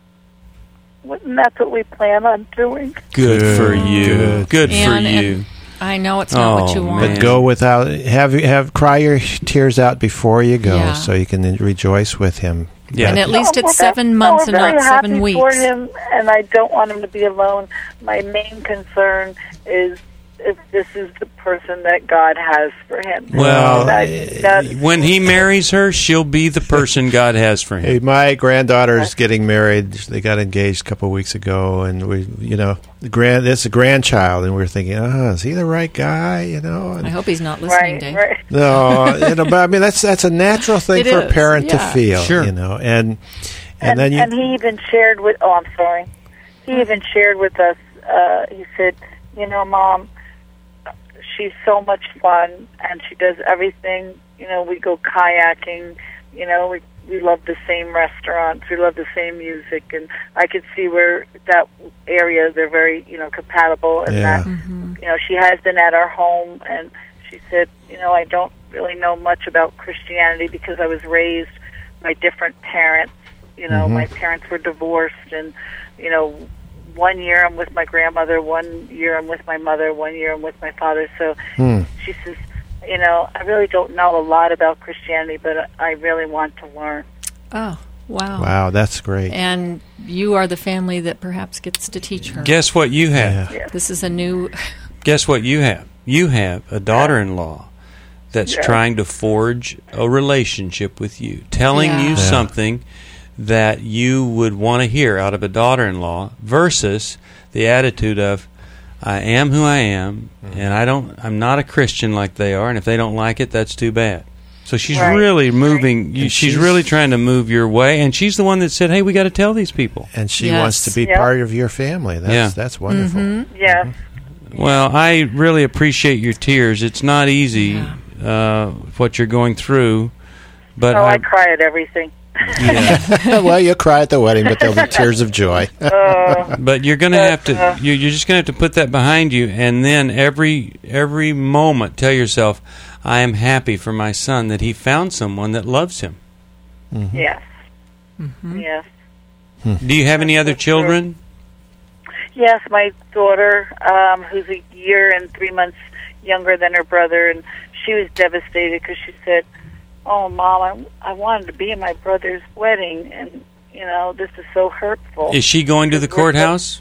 [SPEAKER 12] Wouldn't that's what we plan on doing?
[SPEAKER 1] Good, for you.
[SPEAKER 6] Good,
[SPEAKER 1] Good for
[SPEAKER 8] And- and
[SPEAKER 1] you.
[SPEAKER 8] I know it's not what
[SPEAKER 1] Oh,
[SPEAKER 8] you want.
[SPEAKER 1] man.
[SPEAKER 6] But go without have have cry your tears out before you go,
[SPEAKER 8] Yeah.
[SPEAKER 6] so you can rejoice with him.
[SPEAKER 1] Yeah.
[SPEAKER 8] And at least
[SPEAKER 12] No,
[SPEAKER 8] it's
[SPEAKER 12] we're
[SPEAKER 8] seven
[SPEAKER 12] very-
[SPEAKER 8] months
[SPEAKER 12] no,
[SPEAKER 8] and
[SPEAKER 12] we're
[SPEAKER 8] not
[SPEAKER 12] very
[SPEAKER 8] seven
[SPEAKER 12] happy
[SPEAKER 8] weeks.
[SPEAKER 12] for him, and I don't want him to be alone. My main concern is if this is the person that God has for him.
[SPEAKER 1] Well,
[SPEAKER 12] That- that's-
[SPEAKER 1] when he marries her, she'll be the person God has for him.
[SPEAKER 6] Hey, my granddaughter's getting married. They got engaged a couple of weeks ago, and we, you know, the grand it's a grandchild, and we we're thinking, oh, is he the right guy? You know, and
[SPEAKER 8] I hope he's not listening,
[SPEAKER 12] right,
[SPEAKER 8] Dave.
[SPEAKER 12] right.
[SPEAKER 6] no, you know, but I mean that's that's a natural thing
[SPEAKER 8] It
[SPEAKER 6] for a
[SPEAKER 8] is,
[SPEAKER 6] parent
[SPEAKER 8] yeah.
[SPEAKER 6] to feel,
[SPEAKER 1] Sure.
[SPEAKER 6] you know, and and,
[SPEAKER 12] And,
[SPEAKER 6] then you.
[SPEAKER 12] and he even shared with. Oh, I'm sorry. He even shared with us. Uh, he said, "You know, Mom, she's so much fun, and she does everything. You know, we go kayaking. You know, we we love the same restaurants. We love the same music, and I could see where that area they're very, you know, compatible. And
[SPEAKER 6] Yeah.
[SPEAKER 12] that,
[SPEAKER 8] Mm-hmm.
[SPEAKER 12] you know, she has been at our home, and she said, you know, I don't really know much about Christianity because I was raised by different parents. You know,
[SPEAKER 6] Mhm.
[SPEAKER 12] my parents were divorced, and you know, one year I'm with my grandmother, one year I'm with my mother, one year I'm with my father. So
[SPEAKER 6] Hmm.
[SPEAKER 12] she says, you know, I really don't know a lot about Christianity, but I really want to learn.
[SPEAKER 8] Oh, wow.
[SPEAKER 6] Wow, that's great.
[SPEAKER 8] And you are the family that perhaps gets to teach her.
[SPEAKER 1] Guess what you have?
[SPEAKER 12] Yeah.
[SPEAKER 8] This is a new...
[SPEAKER 1] Guess what you have? You have a daughter-in-law that's
[SPEAKER 12] Yeah.
[SPEAKER 1] trying to forge a relationship with you, telling
[SPEAKER 8] Yeah.
[SPEAKER 1] you
[SPEAKER 6] Yeah.
[SPEAKER 1] something that you would want to hear out of a daughter-in-law versus the attitude of, I am who I am, and I don't I'm not a Christian like they are, and if they don't like it, that's too bad. So she's
[SPEAKER 12] Right.
[SPEAKER 1] really moving you,
[SPEAKER 6] And
[SPEAKER 1] she's,
[SPEAKER 6] she's-
[SPEAKER 1] really trying to move your way, and she's the one that said, "Hey, we got to tell these people."
[SPEAKER 6] And she
[SPEAKER 8] Yes.
[SPEAKER 6] wants to be
[SPEAKER 12] Yep.
[SPEAKER 6] part of your family. That's
[SPEAKER 1] Yeah.
[SPEAKER 6] that's wonderful.
[SPEAKER 8] Mm-hmm.
[SPEAKER 12] Yes.
[SPEAKER 1] Well, I really appreciate your tears. It's not easy uh, what you're going through, but
[SPEAKER 12] oh, I,
[SPEAKER 1] I,
[SPEAKER 12] cry at everything.
[SPEAKER 1] yeah,
[SPEAKER 6] Well, you'll cry at the wedding, but there'll be tears of joy.
[SPEAKER 12] Uh,
[SPEAKER 1] but you're going to have to
[SPEAKER 12] uh,
[SPEAKER 1] you- you're just going to have to put that behind you, and then every every moment tell yourself, "I am happy for my son that he found someone that loves him."
[SPEAKER 12] yes.
[SPEAKER 8] Mm-hmm.
[SPEAKER 12] Yes.
[SPEAKER 1] Do you have any other children?
[SPEAKER 12] Yes, my daughter, um, who's a year and three months younger than her brother, and she was devastated because she said, "Oh, Mom, I, I wanted to be in my brother's wedding, and you know, this is so hurtful."
[SPEAKER 1] Is she going to the
[SPEAKER 12] Because we're so-
[SPEAKER 1] courthouse?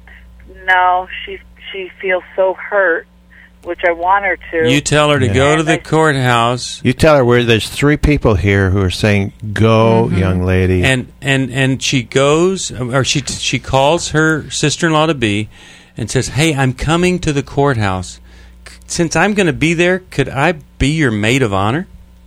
[SPEAKER 12] No, she she feels so hurt, which I want her to.
[SPEAKER 1] You tell her to
[SPEAKER 6] Yeah.
[SPEAKER 1] go to the
[SPEAKER 12] And I-
[SPEAKER 1] courthouse.
[SPEAKER 6] You tell her where there's three people here who are saying, "Go,
[SPEAKER 8] Mm-hmm.
[SPEAKER 6] young lady."
[SPEAKER 1] and and and she goes or she she calls her sister-in-law to be and says, "Hey, I'm coming to the courthouse. Since I'm going to be there, could I be your maid of honor?"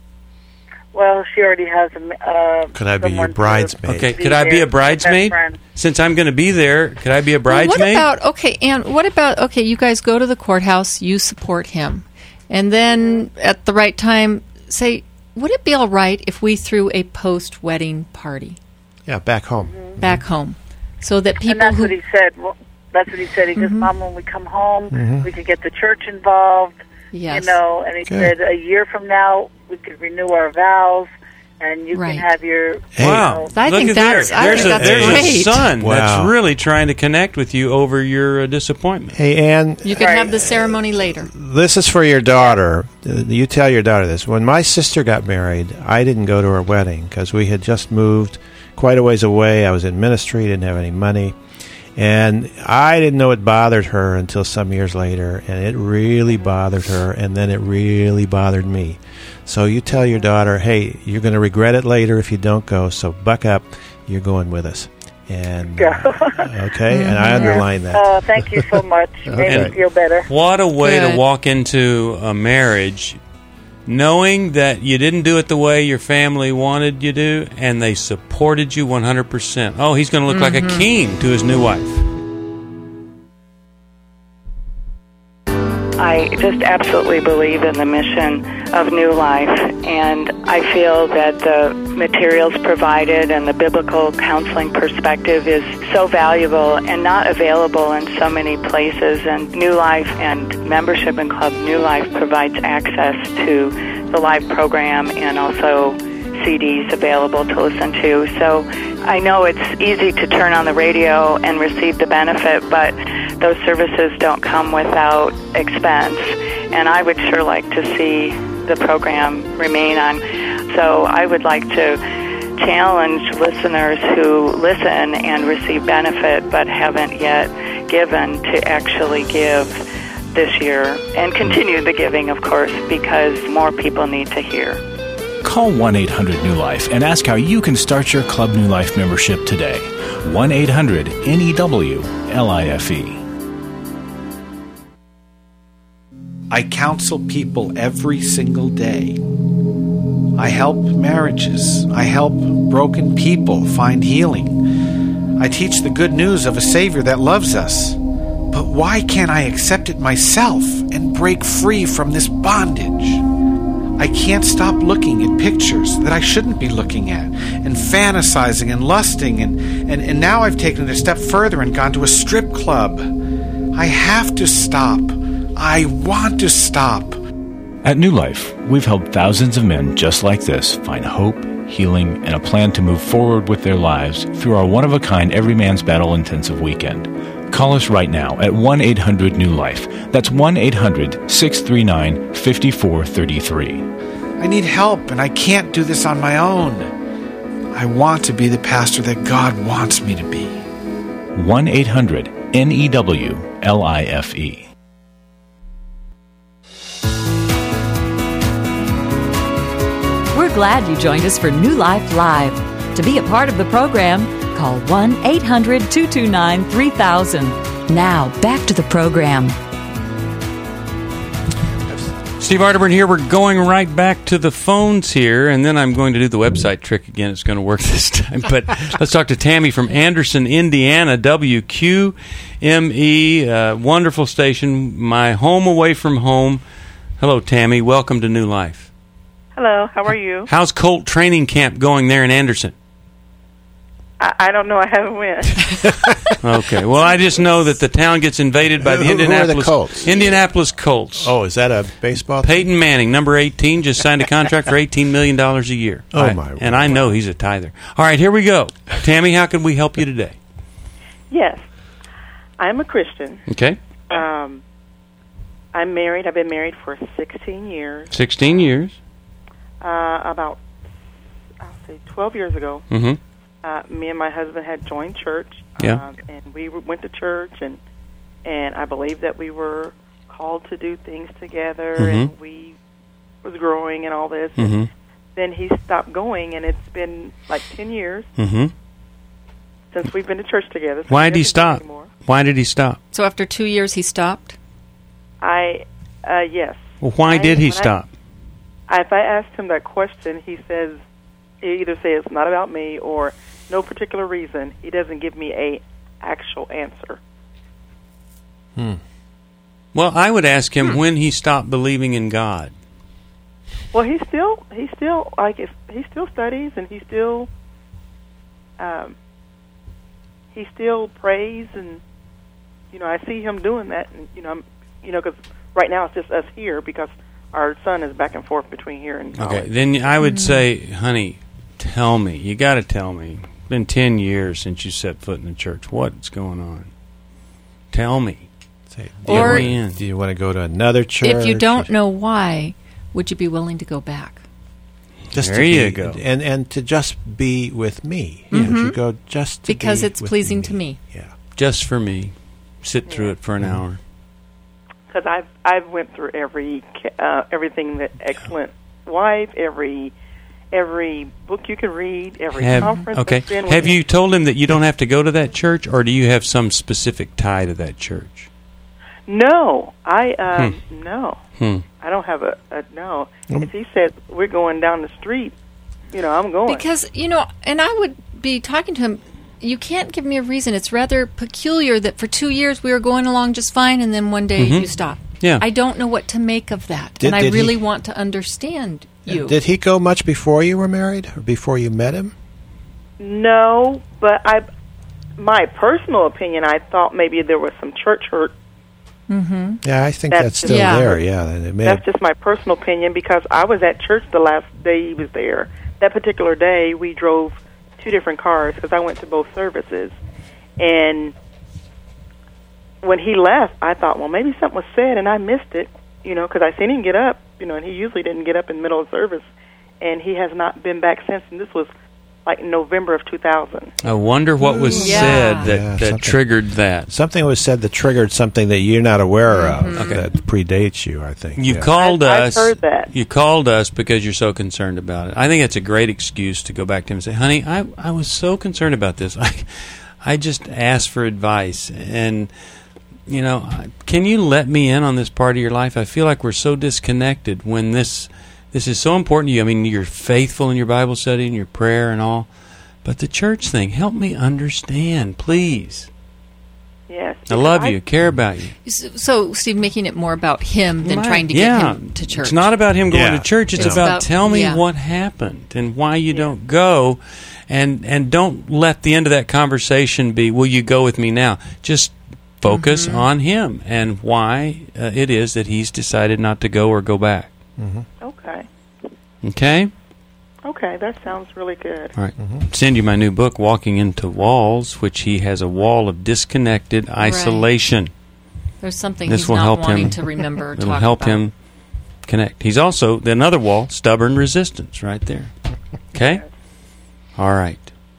[SPEAKER 12] Well, she already has a. Uh,
[SPEAKER 6] Could I be your
[SPEAKER 12] someone to
[SPEAKER 6] bridesmaid?
[SPEAKER 1] Okay,
[SPEAKER 12] be
[SPEAKER 1] could I be
[SPEAKER 12] there,
[SPEAKER 1] a bridesmaid?
[SPEAKER 12] best friend.
[SPEAKER 1] Since I'm going to be there, could I be a
[SPEAKER 8] Well, what
[SPEAKER 1] bridesmaid?
[SPEAKER 8] about, okay, and what about, okay, you guys go to the courthouse, you support him, and then at the right time say, would it be all right if we threw a post-wedding party
[SPEAKER 6] Yeah, back home.
[SPEAKER 8] back home? So that people
[SPEAKER 12] and that's
[SPEAKER 8] who...
[SPEAKER 12] what he said. Well, that's what he said. He goes, "Mom, when we come home,
[SPEAKER 6] Mhm.
[SPEAKER 12] we could get the church involved."
[SPEAKER 8] Yes.
[SPEAKER 12] You know, and he
[SPEAKER 6] Good.
[SPEAKER 12] said a year from now we could renew our vows, and you
[SPEAKER 8] Right.
[SPEAKER 12] can have your.
[SPEAKER 6] Hey.
[SPEAKER 1] Wow.
[SPEAKER 8] I
[SPEAKER 1] Look
[SPEAKER 8] think
[SPEAKER 1] at
[SPEAKER 8] that's-
[SPEAKER 1] there.
[SPEAKER 8] I
[SPEAKER 1] there's
[SPEAKER 8] think
[SPEAKER 1] a,
[SPEAKER 8] that's
[SPEAKER 1] there's
[SPEAKER 8] great.
[SPEAKER 1] a son
[SPEAKER 6] Wow.
[SPEAKER 1] that's really trying to connect with you over your uh, disappointment.
[SPEAKER 6] Hey, Ann,
[SPEAKER 8] You can
[SPEAKER 12] Right.
[SPEAKER 8] have the ceremony later.
[SPEAKER 6] this is for your daughter. Uh, You tell your daughter this. When my sister got married, I didn't go to her wedding because we had just moved quite a ways away. I was in ministry, didn't have any money. And I didn't know it bothered her until some years later, and it really bothered her, and then it really bothered me. So you tell your daughter, hey, you're going to regret it later if you don't go, so buck up, you're going with us. And
[SPEAKER 12] Go.
[SPEAKER 6] uh, okay, and I underline that.
[SPEAKER 12] Uh, thank you so much. Made
[SPEAKER 6] Okay.
[SPEAKER 12] me feel better.
[SPEAKER 1] What a way
[SPEAKER 8] Good.
[SPEAKER 1] to walk into a marriage knowing that you didn't do it the way your family wanted you to, and they supported you one hundred percent. Oh, he's going to look mm-hmm. like a king to his new wife.
[SPEAKER 15] I just absolutely believe in the mission of New Life, and I feel that the materials provided and the biblical counseling perspective is so valuable and not available in so many places. And New Life and membership in Club New Life provides access to the live program and also C Ds available to listen to. So I know it's easy to turn on the radio and receive the benefit, but those services don't come without expense. And I would sure like to see the program remain on. So I would like to challenge listeners who listen and receive benefit but haven't yet given to actually give this year and continue the giving, of course, because more people need to hear.
[SPEAKER 9] Call one eight hundred New Life and ask how you can start your Club New Life membership today. one eight hundred N E W L I F E.
[SPEAKER 16] I counsel people every single day. I help marriages. I help broken people find healing. I teach the good news of a Savior that loves us. But why can't I accept it myself and break free from this bondage? I can't stop looking at pictures that I shouldn't be looking at and fantasizing and lusting, and, and, and now I've taken it a step further and gone to a strip club. I have to stop. I want to stop.
[SPEAKER 9] At New Life, we've helped thousands of men just like this find hope, healing, and a plan to move forward with their lives through our one-of-a-kind Every Man's Battle intensive weekend. Call us right now at one eight hundred New Life. That's one eight hundred six three nine five four three three.
[SPEAKER 16] I need help, and I can't do this on my own. I want to be the pastor that God wants me to be.
[SPEAKER 9] one eight hundred N E W L I F E.
[SPEAKER 10] We're glad you joined us for New Life Live. To be a part of the program, call one eight hundred two two nine three thousand. Now, back to the program.
[SPEAKER 1] Steve Arterburn here. We're going right back to the phones here, and then I'm going to do the website trick again. It's going to work this time. But let's talk to Tammy from Anderson, Indiana, W Q M E, uh, wonderful station, my home away from home. Hello, Tammy. Welcome to New Life.
[SPEAKER 3] Hello. How are you?
[SPEAKER 1] How's Colt Training Camp going there in Anderson?
[SPEAKER 3] I, I don't know. I haven't went.
[SPEAKER 1] Okay. Well, I just know that the town gets invaded by the
[SPEAKER 6] Who- who are the
[SPEAKER 1] Indianapolis
[SPEAKER 6] Colts?
[SPEAKER 1] Indianapolis Colts.
[SPEAKER 6] Oh, is that a baseball team?
[SPEAKER 1] Peyton Manning, number eighteen, just signed a contract for eighteen million dollars a year.
[SPEAKER 6] Oh,
[SPEAKER 1] I-
[SPEAKER 6] my
[SPEAKER 1] And I know he's a tither. All right, here we go. Tammy, how can we help you today?
[SPEAKER 3] Yes. I'm a Christian.
[SPEAKER 1] Okay.
[SPEAKER 3] Um, I'm married. I've been married for sixteen years.
[SPEAKER 1] sixteen years.
[SPEAKER 3] Uh, about, I'll say, twelve years ago,
[SPEAKER 1] Mm-hmm.
[SPEAKER 3] uh, me and my husband had joined church.
[SPEAKER 1] Yeah.
[SPEAKER 3] Um, and we went to church, and and I believe that we were called to do things together,
[SPEAKER 1] Mhm.
[SPEAKER 3] and we was growing and all this.
[SPEAKER 1] Mhm.
[SPEAKER 3] And then he stopped going, and it's been like ten years
[SPEAKER 1] Mm-hmm.
[SPEAKER 3] since we've been to church together. So
[SPEAKER 1] Why did he
[SPEAKER 3] doesn't do
[SPEAKER 1] stop?
[SPEAKER 3] anymore.
[SPEAKER 1] Why did he stop?
[SPEAKER 8] So after two years, he stopped?
[SPEAKER 3] I, uh, yes.
[SPEAKER 1] Well, why
[SPEAKER 3] I-
[SPEAKER 1] did he
[SPEAKER 3] when I-
[SPEAKER 1] stop?
[SPEAKER 3] I, if I asked him that question, he says, he either says it's not about me or no particular reason. He doesn't give me a actual answer.
[SPEAKER 1] Hmm. Well, I would ask him when he stopped believing in God.
[SPEAKER 3] Well, he still, he still, like, if he still studies and he still, um, he still prays, and, you know, I see him doing that, and, you know, I'm, you know, because right now it's just us here because our son is back and forth between here and
[SPEAKER 1] Okay,
[SPEAKER 3] college.
[SPEAKER 1] then I would say, honey, tell me. You got to tell me. It's been ten years since you set foot in the church. What's going on? Tell me.
[SPEAKER 6] Say,
[SPEAKER 1] do,
[SPEAKER 8] Or-
[SPEAKER 1] you want,
[SPEAKER 6] Do you want to go to another church?
[SPEAKER 8] If you don't know why, would you be willing to go back?
[SPEAKER 6] Just
[SPEAKER 1] there
[SPEAKER 6] to
[SPEAKER 1] you
[SPEAKER 6] be,
[SPEAKER 1] go.
[SPEAKER 6] And and to just be with me. You know,
[SPEAKER 8] Mhm.
[SPEAKER 6] to go just to
[SPEAKER 8] Because
[SPEAKER 6] be
[SPEAKER 8] it's
[SPEAKER 6] with
[SPEAKER 8] pleasing
[SPEAKER 6] me.
[SPEAKER 8] to me.
[SPEAKER 6] Yeah.
[SPEAKER 1] Just for me. Sit through it for an
[SPEAKER 6] Mm-hmm.
[SPEAKER 1] hour.
[SPEAKER 3] Because I've I've went through every uh, everything that Excellent Wife, every every book you can read, every
[SPEAKER 1] Have,
[SPEAKER 3] conference.
[SPEAKER 1] okay.
[SPEAKER 3] that's been
[SPEAKER 1] Have
[SPEAKER 3] with
[SPEAKER 1] you told him that you don't have to go to that church, or do you have some specific tie to that church?
[SPEAKER 3] No, I um,
[SPEAKER 1] Hmm.
[SPEAKER 3] no,
[SPEAKER 1] Hmm.
[SPEAKER 3] I don't have a, a no. If he said we're going down the street, you know, I'm going.
[SPEAKER 8] Because, you know, and I would be talking to him, you can't give me a reason. It's rather peculiar that for two years we were going along just fine, and then one day
[SPEAKER 1] Mhm.
[SPEAKER 8] you stop.
[SPEAKER 1] Yeah.
[SPEAKER 8] I don't know what to make of that,
[SPEAKER 6] Did-
[SPEAKER 8] and I
[SPEAKER 6] did he-
[SPEAKER 8] really want to understand you.
[SPEAKER 6] Did he go much before you were married, or before you met him?
[SPEAKER 3] No, but I, my personal opinion, I thought maybe there was some church hurt.
[SPEAKER 8] Mm-hmm.
[SPEAKER 6] Yeah, I think
[SPEAKER 3] That's
[SPEAKER 6] that's,
[SPEAKER 3] just-
[SPEAKER 6] still
[SPEAKER 3] Yeah.
[SPEAKER 6] there. Yeah, that it may
[SPEAKER 3] That's just my personal opinion because I was at church the last day he was there. That particular day, we drove two different cars because I went to both services. And when he left, I thought, well, maybe something was said and I missed it, you know, because I seen him get up, you know, and he usually didn't get up in the middle of service. And he has not been back since, and this was like November of two thousand.
[SPEAKER 1] I wonder what was
[SPEAKER 3] Yeah.
[SPEAKER 1] said that,
[SPEAKER 6] Yeah,
[SPEAKER 1] that
[SPEAKER 6] something-
[SPEAKER 1] triggered that.
[SPEAKER 6] Something was said that triggered something that you're not aware of
[SPEAKER 1] Okay.
[SPEAKER 6] that predates you, I think.
[SPEAKER 1] You
[SPEAKER 6] yeah.
[SPEAKER 1] called
[SPEAKER 3] I've- I've
[SPEAKER 1] us.
[SPEAKER 3] heard that.
[SPEAKER 1] You called us because you're so concerned about it. I think it's a great excuse to go back to him and say, "Honey, I I was so concerned about this. I I just asked for advice, and you know, can you let me in on this part of your life? I feel like we're so disconnected when this this is so important to you. I mean, you're faithful in your Bible study and your prayer and all, but the church thing, help me understand, please.
[SPEAKER 3] Yes.
[SPEAKER 1] I love
[SPEAKER 3] I-
[SPEAKER 1] you, care about you."
[SPEAKER 8] So, so, Steve, making it more about him than
[SPEAKER 1] Right.
[SPEAKER 8] trying to
[SPEAKER 1] yeah.
[SPEAKER 8] get him to church.
[SPEAKER 1] It's not about him going
[SPEAKER 6] Yeah.
[SPEAKER 1] to church. It's
[SPEAKER 6] Yeah.
[SPEAKER 1] about,
[SPEAKER 8] About-
[SPEAKER 1] tell me
[SPEAKER 8] yeah.
[SPEAKER 1] what happened and why you don't go, and and don't let the end of that conversation be, "Will you go with me now?" Just focus
[SPEAKER 8] Mm-hmm.
[SPEAKER 1] on him and why uh, it is that he's decided not to go or go back.
[SPEAKER 3] Okay.
[SPEAKER 1] Okay.
[SPEAKER 3] Okay, that sounds really good.
[SPEAKER 1] All right. Send you my new book, Walking into Walls, which he has a wall of disconnected isolation.
[SPEAKER 8] There's something
[SPEAKER 1] This
[SPEAKER 8] he's
[SPEAKER 1] will
[SPEAKER 8] not
[SPEAKER 1] help
[SPEAKER 8] wanting
[SPEAKER 1] him.
[SPEAKER 8] to remember or
[SPEAKER 1] It'll
[SPEAKER 8] talk
[SPEAKER 1] help
[SPEAKER 8] about.
[SPEAKER 1] him connect. He's also another wall, stubborn resistance, right there. Okay. All right.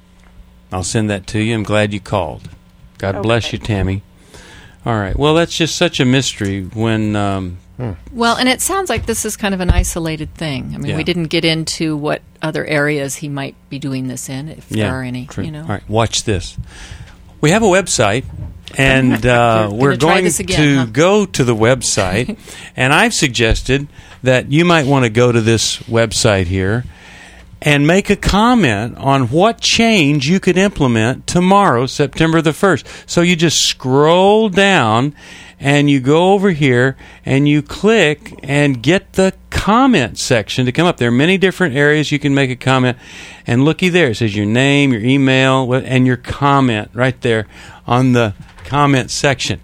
[SPEAKER 1] I'll send that to you. I'm glad you called. God bless you, Tammy. All right. Well, that's just such a mystery when. Um,
[SPEAKER 8] Well, and it sounds like this is kind of an isolated thing. I mean,
[SPEAKER 1] Yeah.
[SPEAKER 8] we didn't get into what other areas he might be doing this in, if
[SPEAKER 1] yeah,
[SPEAKER 8] there are any.
[SPEAKER 1] true.
[SPEAKER 8] You know.
[SPEAKER 1] All right. Watch this. We have a website, and uh,
[SPEAKER 8] You're
[SPEAKER 1] we're
[SPEAKER 8] gonna try
[SPEAKER 1] going
[SPEAKER 8] this again,
[SPEAKER 1] to
[SPEAKER 8] huh?
[SPEAKER 1] go to the website. And I've suggested that you might want to go to this website here and make a comment on what change you could implement tomorrow, September the first. So you just scroll down and you go over here and you click and get the comment section to come up. There are many different areas you can make a comment. And looky there, it says your name, your email, what- and your comment right there on the comment section.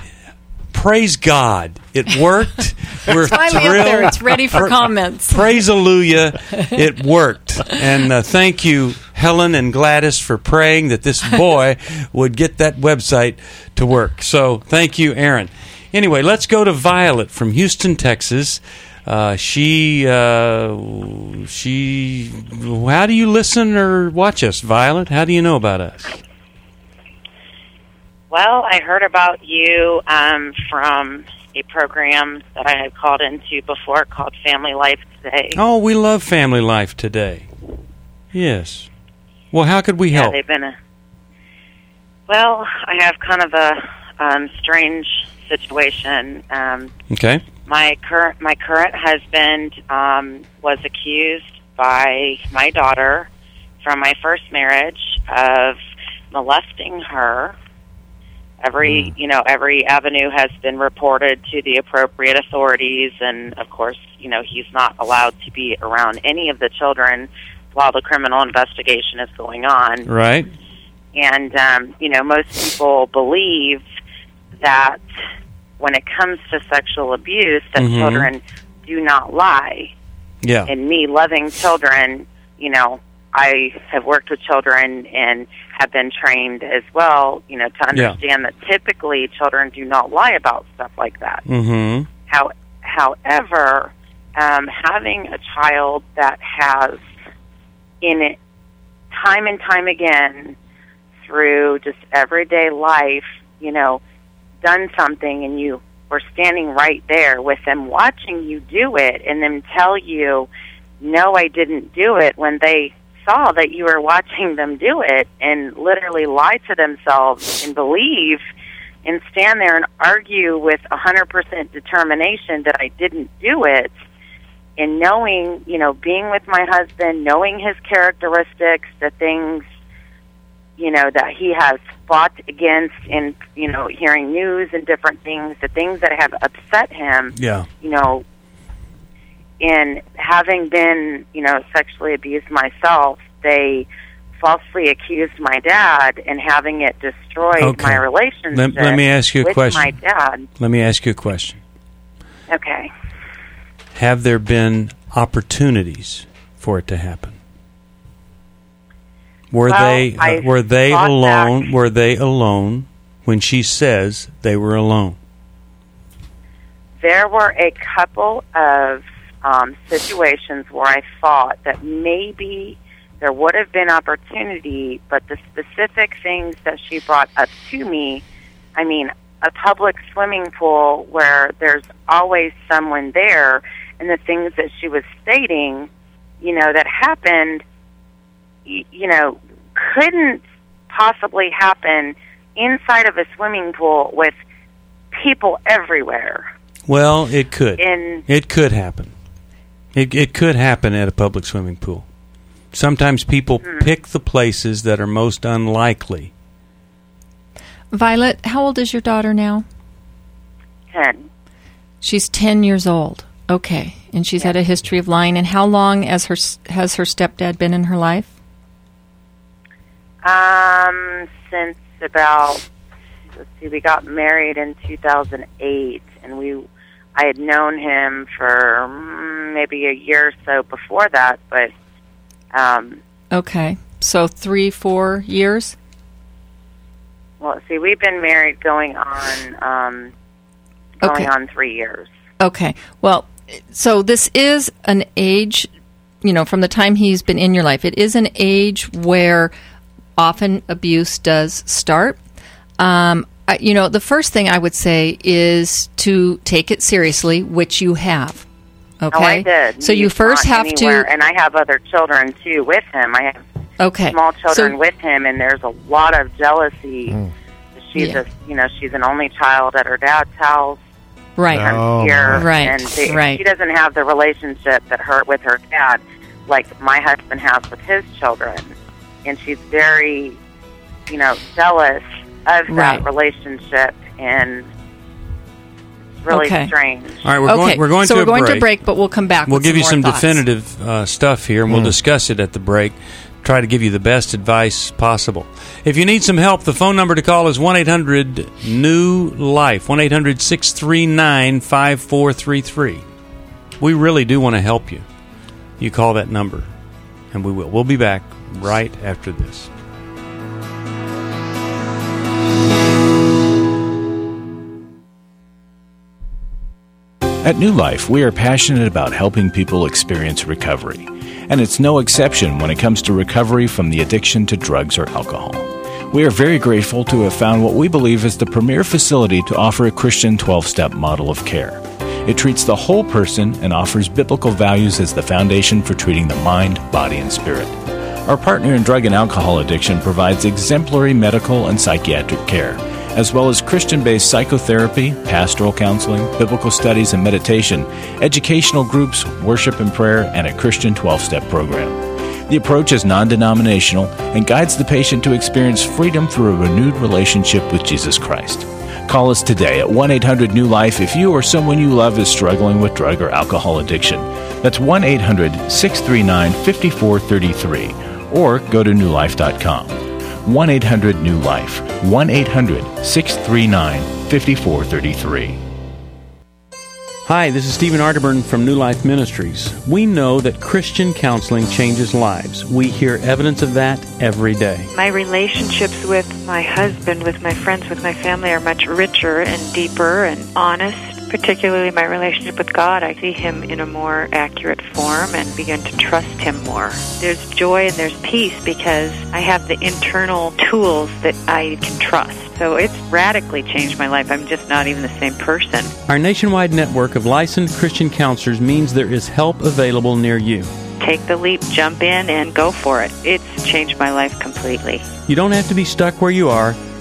[SPEAKER 1] Praise God. It worked. We're
[SPEAKER 8] It's finally
[SPEAKER 1] thrilled.
[SPEAKER 8] up there. It's ready for
[SPEAKER 1] Pra-
[SPEAKER 8] comments.
[SPEAKER 1] Praise Alleluia. It worked. And uh, thank you, Helen and Gladys, for praying that this boy would get that website to work. So thank you, Aaron. Anyway, let's go to Violet from Houston, Texas. Uh, she, uh, she, how do you listen or watch us, Violet? How do you know about us?
[SPEAKER 17] Well, I heard about you um, from a program that I had called into before called Family Life Today.
[SPEAKER 1] Oh, we love Family Life Today. Yes. Well, how could we
[SPEAKER 17] Yeah,
[SPEAKER 1] help?
[SPEAKER 17] they've been a. Well, I have kind of a um, strange situation. Um,
[SPEAKER 1] Okay.
[SPEAKER 17] my current my current husband um, was accused by my daughter from my first marriage of molesting her. Every you know every avenue has been reported to the appropriate authorities, and of course, you know he's not allowed to be around any of the children while the criminal investigation is going on.
[SPEAKER 1] Right.
[SPEAKER 17] And, um, you know, most people believe that when it comes to sexual abuse, that
[SPEAKER 1] Mhm.
[SPEAKER 17] children do not lie.
[SPEAKER 1] Yeah.
[SPEAKER 17] And me loving children, you know, I have worked with children and have been trained as well, you know, to
[SPEAKER 1] Yeah.
[SPEAKER 17] understand that typically children do not lie about stuff like that.
[SPEAKER 1] Mm-hmm.
[SPEAKER 17] How, however, um, having a child that has in it time and time again through just everyday life, you know, done something and you were standing right there with them watching you do it and them tell you, no, I didn't do it, when they saw that you were watching them do it and literally lie to themselves and believe and stand there and argue with one hundred percent determination that I didn't do it, and knowing, you know, being with my husband, knowing his characteristics, the things, you know, that he has fought against in, you know, hearing news and different things, the things that have upset him,
[SPEAKER 1] Yeah.
[SPEAKER 17] you know, and having been, you know, sexually abused myself, they falsely accused my dad and having it destroyed
[SPEAKER 1] Okay.
[SPEAKER 17] my relationship
[SPEAKER 1] Let, let me ask you a
[SPEAKER 17] with
[SPEAKER 1] question.
[SPEAKER 17] my dad.
[SPEAKER 1] Let me ask you a question.
[SPEAKER 17] Okay.
[SPEAKER 1] Have there been opportunities for it to happen? Were
[SPEAKER 17] Well,
[SPEAKER 1] they
[SPEAKER 17] I
[SPEAKER 1] uh, were they
[SPEAKER 17] thought
[SPEAKER 1] alone? Were they alone when she says they were alone?
[SPEAKER 17] There were a couple of um, situations where I thought that maybe there would have been opportunity, but the specific things that she brought up to me, I mean, a public swimming pool where there's always someone there, and the things that she was stating, you know, that happened, y- you know, couldn't possibly happen inside of a swimming pool with people everywhere.
[SPEAKER 1] Well, it could.
[SPEAKER 17] In
[SPEAKER 1] It could happen. It it could happen at a public swimming pool. Sometimes people
[SPEAKER 17] Hmm.
[SPEAKER 1] pick the places that are most unlikely.
[SPEAKER 8] Violet, how old is your daughter now?
[SPEAKER 17] ten.
[SPEAKER 8] She's ten years old. Okay. And she's had a history of lying. And how long as her has her stepdad been in her life?
[SPEAKER 17] Um, since about, let's see, we got married in two thousand eight, and we, I had known him for mm, maybe a year or so before that, but, um,
[SPEAKER 8] Okay. So three, four years?
[SPEAKER 17] well, see, we've been married going on, um, going
[SPEAKER 8] Okay.
[SPEAKER 17] on three years.
[SPEAKER 8] Okay. Well, so this is an age, you know, from the time he's been in your life, it is an age where often abuse does start. Um, I, you know, the first thing I would say is to take it seriously, which you have. Okay.
[SPEAKER 17] Oh, I did.
[SPEAKER 8] So you
[SPEAKER 17] He's
[SPEAKER 8] first
[SPEAKER 17] not
[SPEAKER 8] have
[SPEAKER 17] anywhere,
[SPEAKER 8] to.
[SPEAKER 17] and I have other children too with him. I have
[SPEAKER 8] Okay.
[SPEAKER 17] small children
[SPEAKER 8] So-
[SPEAKER 17] with him, and there's a lot of jealousy. She's
[SPEAKER 8] Yeah.
[SPEAKER 17] a, you know, she's an only child at her dad's house.
[SPEAKER 8] Right.
[SPEAKER 17] I'm
[SPEAKER 8] Oh,
[SPEAKER 17] here,
[SPEAKER 8] my. Right,
[SPEAKER 17] and they,
[SPEAKER 8] right.
[SPEAKER 17] she doesn't have the relationship that her with her dad, like my husband has with his children, and she's very, you know, jealous of
[SPEAKER 8] Right.
[SPEAKER 17] that relationship, and it's really
[SPEAKER 8] Okay.
[SPEAKER 17] strange.
[SPEAKER 1] All right, we're
[SPEAKER 8] okay.
[SPEAKER 1] going. We're going
[SPEAKER 8] so
[SPEAKER 1] to
[SPEAKER 8] we're
[SPEAKER 1] a
[SPEAKER 8] going
[SPEAKER 1] break.
[SPEAKER 8] to break, but we'll come back.
[SPEAKER 1] We'll
[SPEAKER 8] with
[SPEAKER 1] give you
[SPEAKER 8] more
[SPEAKER 1] some
[SPEAKER 8] thoughts.
[SPEAKER 1] definitive uh, stuff here, and we'll
[SPEAKER 6] Mm.
[SPEAKER 1] discuss it at the break. Try to give you the best advice possible. If you need some help, the phone number to call is one eight hundred new life, one eight hundred six three nine five four three three. We really do want to help you. You call that number, and we will. We'll be back right after this.
[SPEAKER 9] At New Life, we are passionate about helping people experience recovery. And it's no exception when it comes to recovery from the addiction to drugs or alcohol. We are very grateful to have found what we believe is the premier facility to offer a Christian twelve-step model of care. It treats the whole person and offers biblical values as the foundation for treating the mind, body, and spirit. Our partner in drug and alcohol addiction provides exemplary medical and psychiatric care, as well as Christian-based psychotherapy, pastoral counseling, biblical studies and meditation, educational groups, worship and prayer, and a Christian twelve-step program. The approach is non-denominational and guides the patient to experience freedom through a renewed relationship with Jesus Christ. Call us today at one eight hundred new life if you or someone you love is struggling with drug or alcohol addiction. That's one eight hundred six three nine five four three three, or go to new life dot com. one eight hundred new life, one eight hundred six three nine five four three three.
[SPEAKER 1] Hi, this is Stephen Arterburn from New Life Ministries. We know that Christian counseling changes lives. We hear evidence of that every day.
[SPEAKER 18] My relationships with my husband, with my friends, with my family are much richer and deeper and honest. Particularly my relationship with God, I see Him in a more accurate form and begin to trust Him more. There's joy and there's peace because I have the internal tools that I can trust. So it's radically changed my life. I'm just not even the same person.
[SPEAKER 1] Our nationwide network of licensed Christian counselors means there is help available near you.
[SPEAKER 18] Take the leap, jump in, and go for it. It's changed my life completely.
[SPEAKER 1] You don't have to be stuck where you are.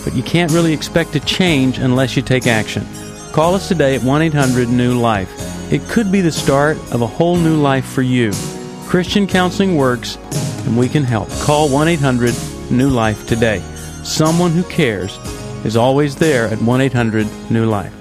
[SPEAKER 1] but you can't really expect to change unless you take action. Call us today at one eight hundred new life. It could be the start of a whole new life for you. Christian counseling works, and we can help. Call one eight hundred new life today. Someone who cares is always there at one eight hundred new life.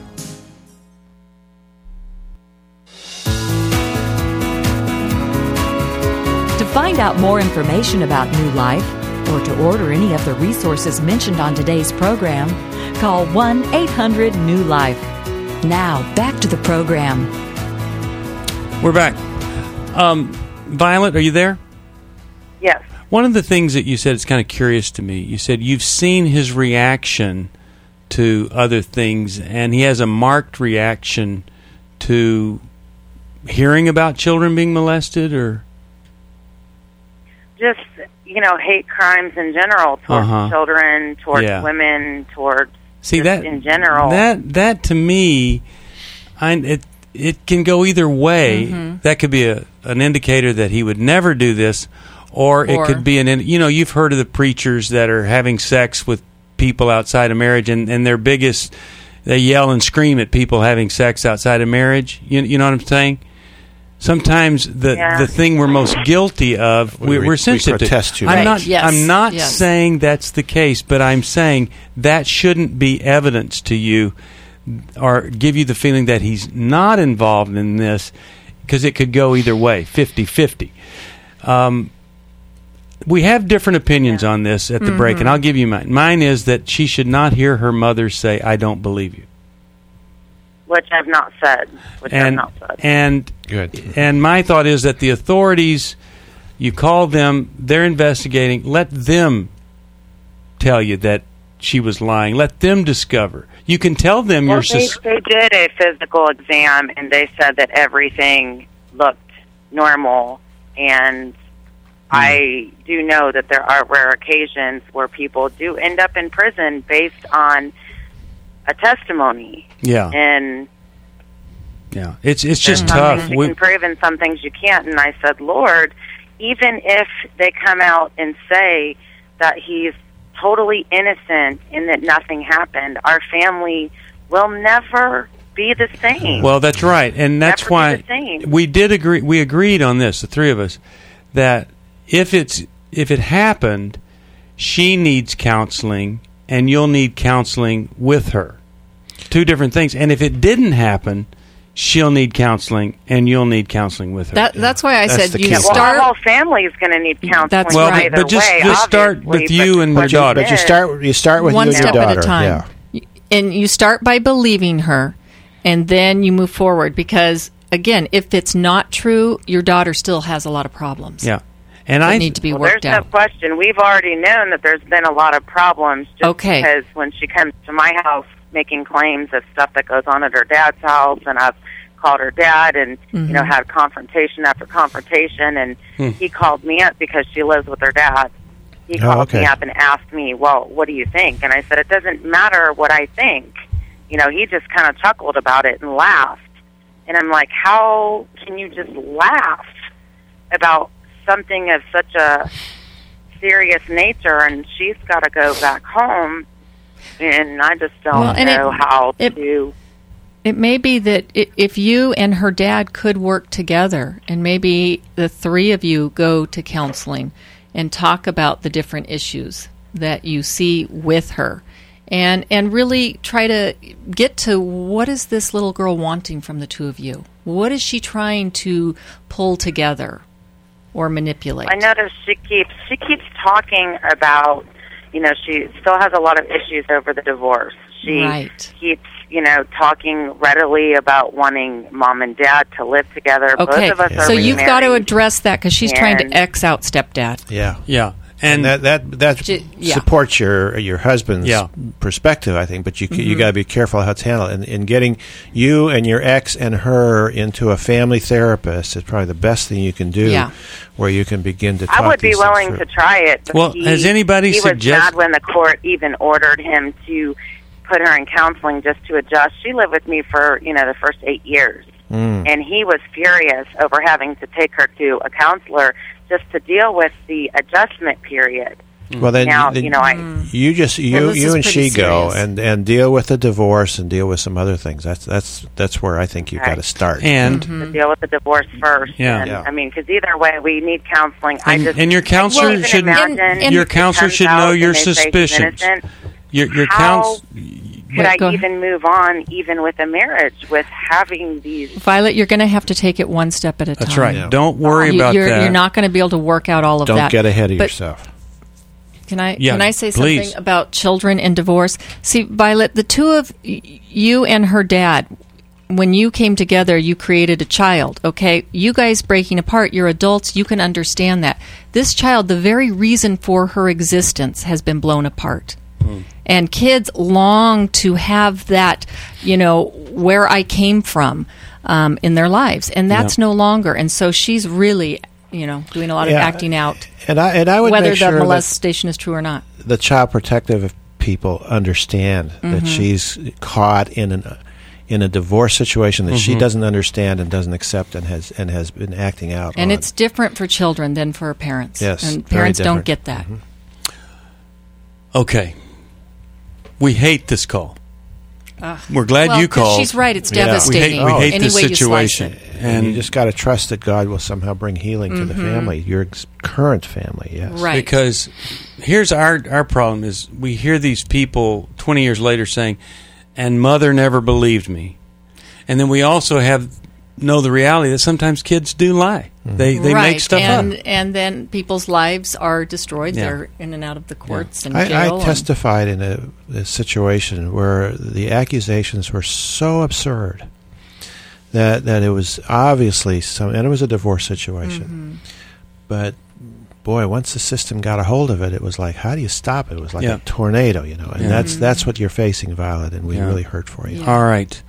[SPEAKER 10] To find out more information about New Life or to order any of the resources mentioned on today's program, call one eight hundred new life. Now, back to the program.
[SPEAKER 1] We're back. Um, Violet, are you there?
[SPEAKER 5] Yes.
[SPEAKER 1] One of the things that you said is kind of curious to me. You said you've seen his reaction to other things, and he has a marked reaction to hearing about children being molested, or
[SPEAKER 17] just, you know, hate crimes in general towards
[SPEAKER 1] Uh-huh.
[SPEAKER 17] children, towards
[SPEAKER 1] Yeah.
[SPEAKER 17] women, towards
[SPEAKER 1] See
[SPEAKER 17] just
[SPEAKER 1] that
[SPEAKER 17] in general.
[SPEAKER 1] That that to me, I, it it can go either way.
[SPEAKER 17] Mhm.
[SPEAKER 1] That could be a an indicator that he would never do this, or, it
[SPEAKER 8] Or-
[SPEAKER 1] could be an in- you know you've heard of the preachers that are having sex with people outside of marriage, and, and their biggest they yell and scream at people having sex outside of marriage. You you know what I'm saying? Sometimes the
[SPEAKER 8] Yeah.
[SPEAKER 1] the thing we're most guilty of,
[SPEAKER 6] We-
[SPEAKER 1] we're,
[SPEAKER 6] we-
[SPEAKER 1] we're
[SPEAKER 6] we
[SPEAKER 1] sensitive to.
[SPEAKER 6] protest too
[SPEAKER 1] I'm
[SPEAKER 6] much.
[SPEAKER 1] not.
[SPEAKER 6] Right. Yes.
[SPEAKER 1] I'm not
[SPEAKER 8] Yes.
[SPEAKER 1] saying that's the case, but I'm saying that shouldn't be evidence to you, or give you the feeling that he's not involved in this, because it could go either way, fifty-fifty. Um, we have different opinions on this at the break, and
[SPEAKER 17] Mhm.
[SPEAKER 1] I'll give you mine. Mine is that she should not hear her mother say, "I don't believe you."
[SPEAKER 17] which I've not said. Which I've
[SPEAKER 1] and
[SPEAKER 17] not said.
[SPEAKER 1] and
[SPEAKER 6] Good.
[SPEAKER 1] and my thought is that the authorities, you call them, they're investigating. Let them tell you that she was lying. Let them discover. You can tell them
[SPEAKER 17] Well,
[SPEAKER 1] you're.
[SPEAKER 17] they,
[SPEAKER 1] Sus-
[SPEAKER 17] they did a physical exam, and they said that everything looked normal. And I do know that there are rare occasions where people do end up in prison based on a testimony.
[SPEAKER 1] Yeah.
[SPEAKER 17] And
[SPEAKER 1] yeah, it's it's
[SPEAKER 17] there's
[SPEAKER 1] just
[SPEAKER 17] some
[SPEAKER 1] tough.
[SPEAKER 17] things you
[SPEAKER 1] We-
[SPEAKER 17] can prove and some things you can't. And I said, Lord, even if they come out and say that he's totally innocent and that nothing happened, our family will never be the same.
[SPEAKER 1] Well, that's right, and that's
[SPEAKER 17] Never be
[SPEAKER 1] why
[SPEAKER 17] the same.
[SPEAKER 1] we did agree. We agreed on this, the three of us, that if it's if it happened, she needs counseling, and you'll need counseling with her. Two different things. And if it didn't happen, she'll need counseling, and you'll need counseling with her.
[SPEAKER 8] That, that's why I
[SPEAKER 1] That's
[SPEAKER 8] said
[SPEAKER 1] the
[SPEAKER 8] you
[SPEAKER 1] key.
[SPEAKER 17] Well,
[SPEAKER 8] start.
[SPEAKER 17] our whole family is going to need counseling.
[SPEAKER 8] That's
[SPEAKER 1] well,
[SPEAKER 8] right.
[SPEAKER 1] but, but just
[SPEAKER 17] way,
[SPEAKER 1] just start
[SPEAKER 17] obviously,
[SPEAKER 1] with you
[SPEAKER 17] but
[SPEAKER 1] and
[SPEAKER 17] the
[SPEAKER 1] your
[SPEAKER 17] question
[SPEAKER 1] daughter.
[SPEAKER 6] But you start you start with
[SPEAKER 8] one
[SPEAKER 6] you and
[SPEAKER 8] step
[SPEAKER 6] your
[SPEAKER 8] at
[SPEAKER 6] daughter.
[SPEAKER 8] a time.
[SPEAKER 6] Yeah.
[SPEAKER 8] And you start by believing her, and then you move forward. Because again, if it's not true, your daughter still has a lot of problems.
[SPEAKER 1] Yeah, and
[SPEAKER 8] that
[SPEAKER 1] I
[SPEAKER 8] need to be
[SPEAKER 17] Well,
[SPEAKER 8] worked
[SPEAKER 17] there's
[SPEAKER 8] out.
[SPEAKER 17] no question. We've already known that there's been a lot of problems just
[SPEAKER 8] Okay.
[SPEAKER 17] because when she comes to my house making claims of stuff that goes on at her dad's house, and I've called her dad and,
[SPEAKER 8] Mhm.
[SPEAKER 17] you know, had confrontation after confrontation, and
[SPEAKER 6] Hmm.
[SPEAKER 17] he called me up because she lives with her dad. He
[SPEAKER 6] Oh,
[SPEAKER 17] called
[SPEAKER 6] okay.
[SPEAKER 17] me up and asked me, well, what do you think? And I said, it doesn't matter what I think. You know, he just kind of chuckled about it and laughed. And I'm like, how can you just laugh about something of such a serious nature? And she's got to go back home, and I just don't
[SPEAKER 8] Well, and it-
[SPEAKER 17] know how
[SPEAKER 8] it-
[SPEAKER 17] to.
[SPEAKER 8] It may be that i- if you and her dad could work together, and maybe the three of you go to counseling and talk about the different issues that you see with her, and and really try to get to what is this little girl wanting from the two of you? What is she trying to pull together or manipulate?
[SPEAKER 17] I notice she keeps she keeps talking about, you know, she still has a lot of issues over the divorce. She
[SPEAKER 8] Right.
[SPEAKER 17] keeps, you know, talking readily about wanting mom and dad to live together.
[SPEAKER 8] Okay,
[SPEAKER 17] Both of us are
[SPEAKER 8] so you've got to
[SPEAKER 17] remarried.
[SPEAKER 8] address that because she's trying to
[SPEAKER 17] And-
[SPEAKER 8] X out stepdad.
[SPEAKER 6] Yeah.
[SPEAKER 1] Yeah.
[SPEAKER 6] And, that that that
[SPEAKER 8] yeah.
[SPEAKER 6] supports your your husband's
[SPEAKER 1] Yeah.
[SPEAKER 6] perspective, I think. But you you
[SPEAKER 8] Mhm.
[SPEAKER 6] got to be careful how it's handled. And in getting you and your ex and her into a family therapist is probably the best thing you can do.
[SPEAKER 8] Yeah.
[SPEAKER 6] Where you can begin to. Talk
[SPEAKER 17] I would be
[SPEAKER 6] these things
[SPEAKER 17] willing
[SPEAKER 6] through.
[SPEAKER 17] to try it. But
[SPEAKER 1] Well,
[SPEAKER 17] he,
[SPEAKER 1] has anybody
[SPEAKER 17] he
[SPEAKER 1] suggest-
[SPEAKER 17] was mad when the court even ordered him to put her in counseling just to adjust. She lived with me for, you know, the first eight years.
[SPEAKER 6] Mm.
[SPEAKER 17] And he was furious over having to take her to a counselor just to deal with the adjustment period.
[SPEAKER 6] Well, then,
[SPEAKER 17] now,
[SPEAKER 6] then
[SPEAKER 17] you know, I
[SPEAKER 6] you just you
[SPEAKER 17] Well, this
[SPEAKER 6] you
[SPEAKER 17] is
[SPEAKER 6] and
[SPEAKER 17] pretty
[SPEAKER 6] she go
[SPEAKER 17] serious.
[SPEAKER 6] and, and deal with the divorce and deal with some other things. That's that's that's where I think you've got to start.
[SPEAKER 1] And
[SPEAKER 17] to deal with the divorce first.
[SPEAKER 1] Yeah.
[SPEAKER 17] And,
[SPEAKER 6] Yeah.
[SPEAKER 17] I mean, because either way, we need counseling. I
[SPEAKER 1] And,
[SPEAKER 17] just
[SPEAKER 1] and your counselor
[SPEAKER 17] I can't
[SPEAKER 1] should
[SPEAKER 17] even imagine
[SPEAKER 1] your
[SPEAKER 17] if it
[SPEAKER 1] counselor
[SPEAKER 17] comes
[SPEAKER 1] should
[SPEAKER 17] out
[SPEAKER 1] know
[SPEAKER 17] and
[SPEAKER 1] your
[SPEAKER 17] they say he's
[SPEAKER 1] suspicions.
[SPEAKER 17] innocent.
[SPEAKER 1] Your your
[SPEAKER 17] How
[SPEAKER 1] counsel.
[SPEAKER 17] could I
[SPEAKER 8] go
[SPEAKER 17] even move on, even with a marriage, with having these?
[SPEAKER 8] Violet, you're going to have to take it one step at a time.
[SPEAKER 1] That's right. Don't worry
[SPEAKER 8] You-
[SPEAKER 1] about
[SPEAKER 8] you're,
[SPEAKER 1] that.
[SPEAKER 8] You're not going to be able to work out all of
[SPEAKER 6] Don't
[SPEAKER 8] that.
[SPEAKER 6] get ahead of
[SPEAKER 8] But
[SPEAKER 6] yourself.
[SPEAKER 8] Can I
[SPEAKER 1] Yeah,
[SPEAKER 8] can I say
[SPEAKER 1] please.
[SPEAKER 8] something about children and divorce? See, Violet, the two of y- you and her dad, when you came together, you created a child, okay? You guys breaking apart, you're adults, you can understand that. This child, the very reason for her existence has been blown apart. And kids long to have that, you know, where I came from um, in their lives. And that's
[SPEAKER 6] Yeah.
[SPEAKER 8] no longer. And so she's really, you know, doing a lot of
[SPEAKER 6] Yeah.
[SPEAKER 8] acting out.
[SPEAKER 6] And I and I would
[SPEAKER 8] whether
[SPEAKER 6] make sure
[SPEAKER 8] the
[SPEAKER 6] that
[SPEAKER 8] molestation is true or not.
[SPEAKER 6] the child protective people understand that
[SPEAKER 8] Mhm.
[SPEAKER 6] she's caught in an in a divorce situation that she
[SPEAKER 1] Mhm.
[SPEAKER 6] doesn't understand and doesn't accept and has and has been acting out
[SPEAKER 8] And
[SPEAKER 6] on.
[SPEAKER 8] it's different for children than for parents.
[SPEAKER 6] Yes,
[SPEAKER 8] And
[SPEAKER 6] very
[SPEAKER 8] parents don't
[SPEAKER 6] different.
[SPEAKER 8] get that.
[SPEAKER 1] Okay. We hate this call.
[SPEAKER 8] Ugh.
[SPEAKER 1] We're glad
[SPEAKER 8] Well,
[SPEAKER 1] you
[SPEAKER 8] 'cause
[SPEAKER 1] called.
[SPEAKER 8] she's right, it's
[SPEAKER 6] Yeah.
[SPEAKER 8] devastating.
[SPEAKER 1] We hate, we hate
[SPEAKER 8] Any
[SPEAKER 1] this
[SPEAKER 8] way you slice
[SPEAKER 1] situation.
[SPEAKER 8] it.
[SPEAKER 6] and you just got to trust that God will somehow bring healing to the
[SPEAKER 8] Mhm.
[SPEAKER 6] family, your ex- current family. Yes,
[SPEAKER 8] Right.
[SPEAKER 1] Because here's our our problem is we hear these people twenty years later saying, "And mother never believed me," and then we also have know the reality that sometimes kids do lie. They they
[SPEAKER 8] right.
[SPEAKER 1] make stuff
[SPEAKER 8] and,
[SPEAKER 1] up.
[SPEAKER 8] And then people's lives are destroyed.
[SPEAKER 6] Yeah.
[SPEAKER 8] They're in and out of the courts and
[SPEAKER 6] I,
[SPEAKER 8] jail.
[SPEAKER 6] I
[SPEAKER 8] and-
[SPEAKER 6] testified in a, a situation where the accusations were so absurd that that it was obviously some, and it was a divorce situation.
[SPEAKER 8] Mhm.
[SPEAKER 6] But boy, once the system got a hold of it, it was like, how do you stop it? It was like
[SPEAKER 1] Yeah.
[SPEAKER 6] a tornado, you know. And
[SPEAKER 1] Yeah.
[SPEAKER 6] that's
[SPEAKER 8] Mm-hmm.
[SPEAKER 6] that's what you're facing, Violet, and we
[SPEAKER 1] Yeah.
[SPEAKER 6] really hurt for you.
[SPEAKER 1] All right.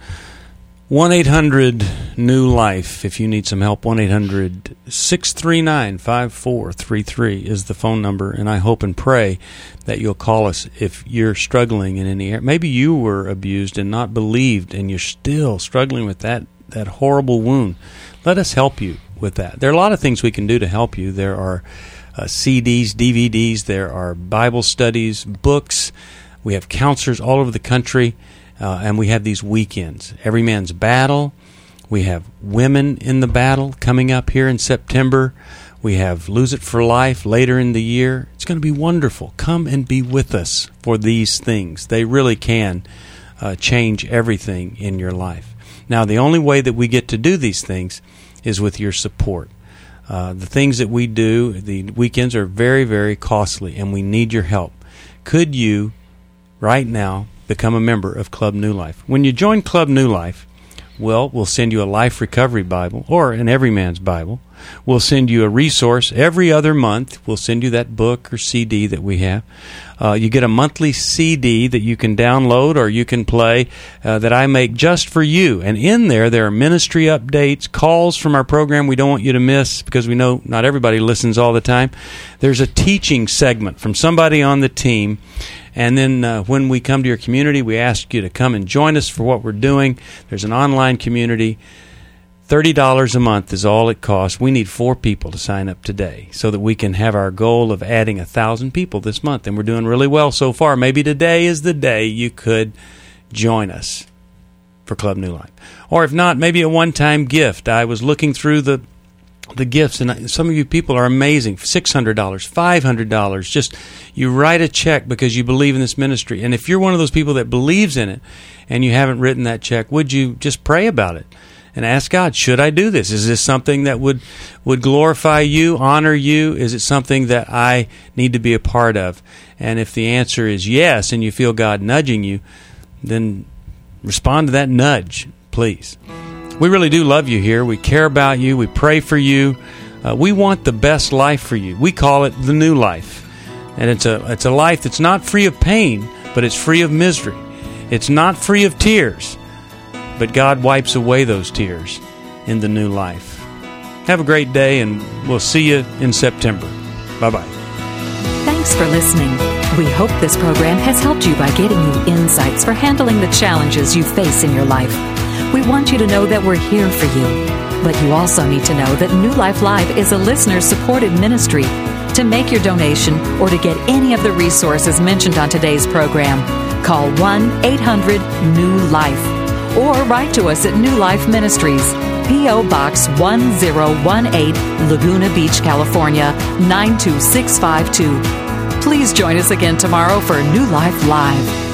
[SPEAKER 1] one eight hundred new life if you need some help. one eight hundred six three nine five four three three is the phone number, and I hope and pray that you'll call us if you're struggling in any area. Maybe you were abused and not believed, and you're still struggling with that, that horrible wound. Let us help you with that. There are a lot of things we can do to help you. There are uh, C Ds, D V Ds, there are Bible studies, books. We have counselors all over the country. Uh, and we have these weekends. Every Man's Battle. We have Women in the Battle coming up here in September. We have Lose It for Life later in the year. It's going to be wonderful. Come and be with us for these things. They really can uh, change everything in your life. Now, the only way that we get to do these things is with your support. Uh, the things that we do, the weekends are very, very costly, and we need your help. Could you, right now, become a member of Club New Life? When you join Club New Life, well, we'll send you a Life Recovery Bible or an Every Man's Bible. We'll send you a resource every other month. We'll send you that book or C D that we have. Uh, you get a monthly C D that you can download or you can play uh, that I make just for you. And in there, there are ministry updates, calls from our program we don't want you to miss because we know not everybody listens all the time. There's a teaching segment from somebody on the team. And then uh, when we come to your community, we ask you to come and join us for what we're doing. There's an online community. thirty dollars a month is all it costs. We need four people to sign up today so that we can have our goal of adding one thousand people this month. And we're doing really well so far. Maybe today is the day you could join us for Club New Life. Or if not, maybe a one-time gift. I was looking through the the gifts, and I, some of you people are amazing. six hundred dollars, five hundred dollars. Just you write a check because you believe in this ministry. And if you're one of those people that believes in it and you haven't written that check, would you just pray about it and ask God, should I do this? Is this something that would, would glorify you, honor you? Is it something that I need to be a part of? And if the answer is yes, and you feel God nudging you, then respond to that nudge, please. We really do love you here. We care about you. We pray for you. Uh, we want the best life for you. We call it the new life. And it's a it's a life that's not free of pain, but it's free of misery. It's not free of tears, but God wipes away those tears in the new life. Have a great day, and we'll see you in September. Bye-bye.
[SPEAKER 10] Thanks for listening. We hope this program has helped you by getting you insights for handling the challenges you face in your life. We want you to know that we're here for you. But you also need to know that New Life Live is a listener-supported ministry. To make your donation or to get any of the resources mentioned on today's program, call one eight hundred new life or write to us at New Life Ministries, P O. Box one zero one eight, Laguna Beach, California, nine two six five two. Please join us again tomorrow for New Life Live.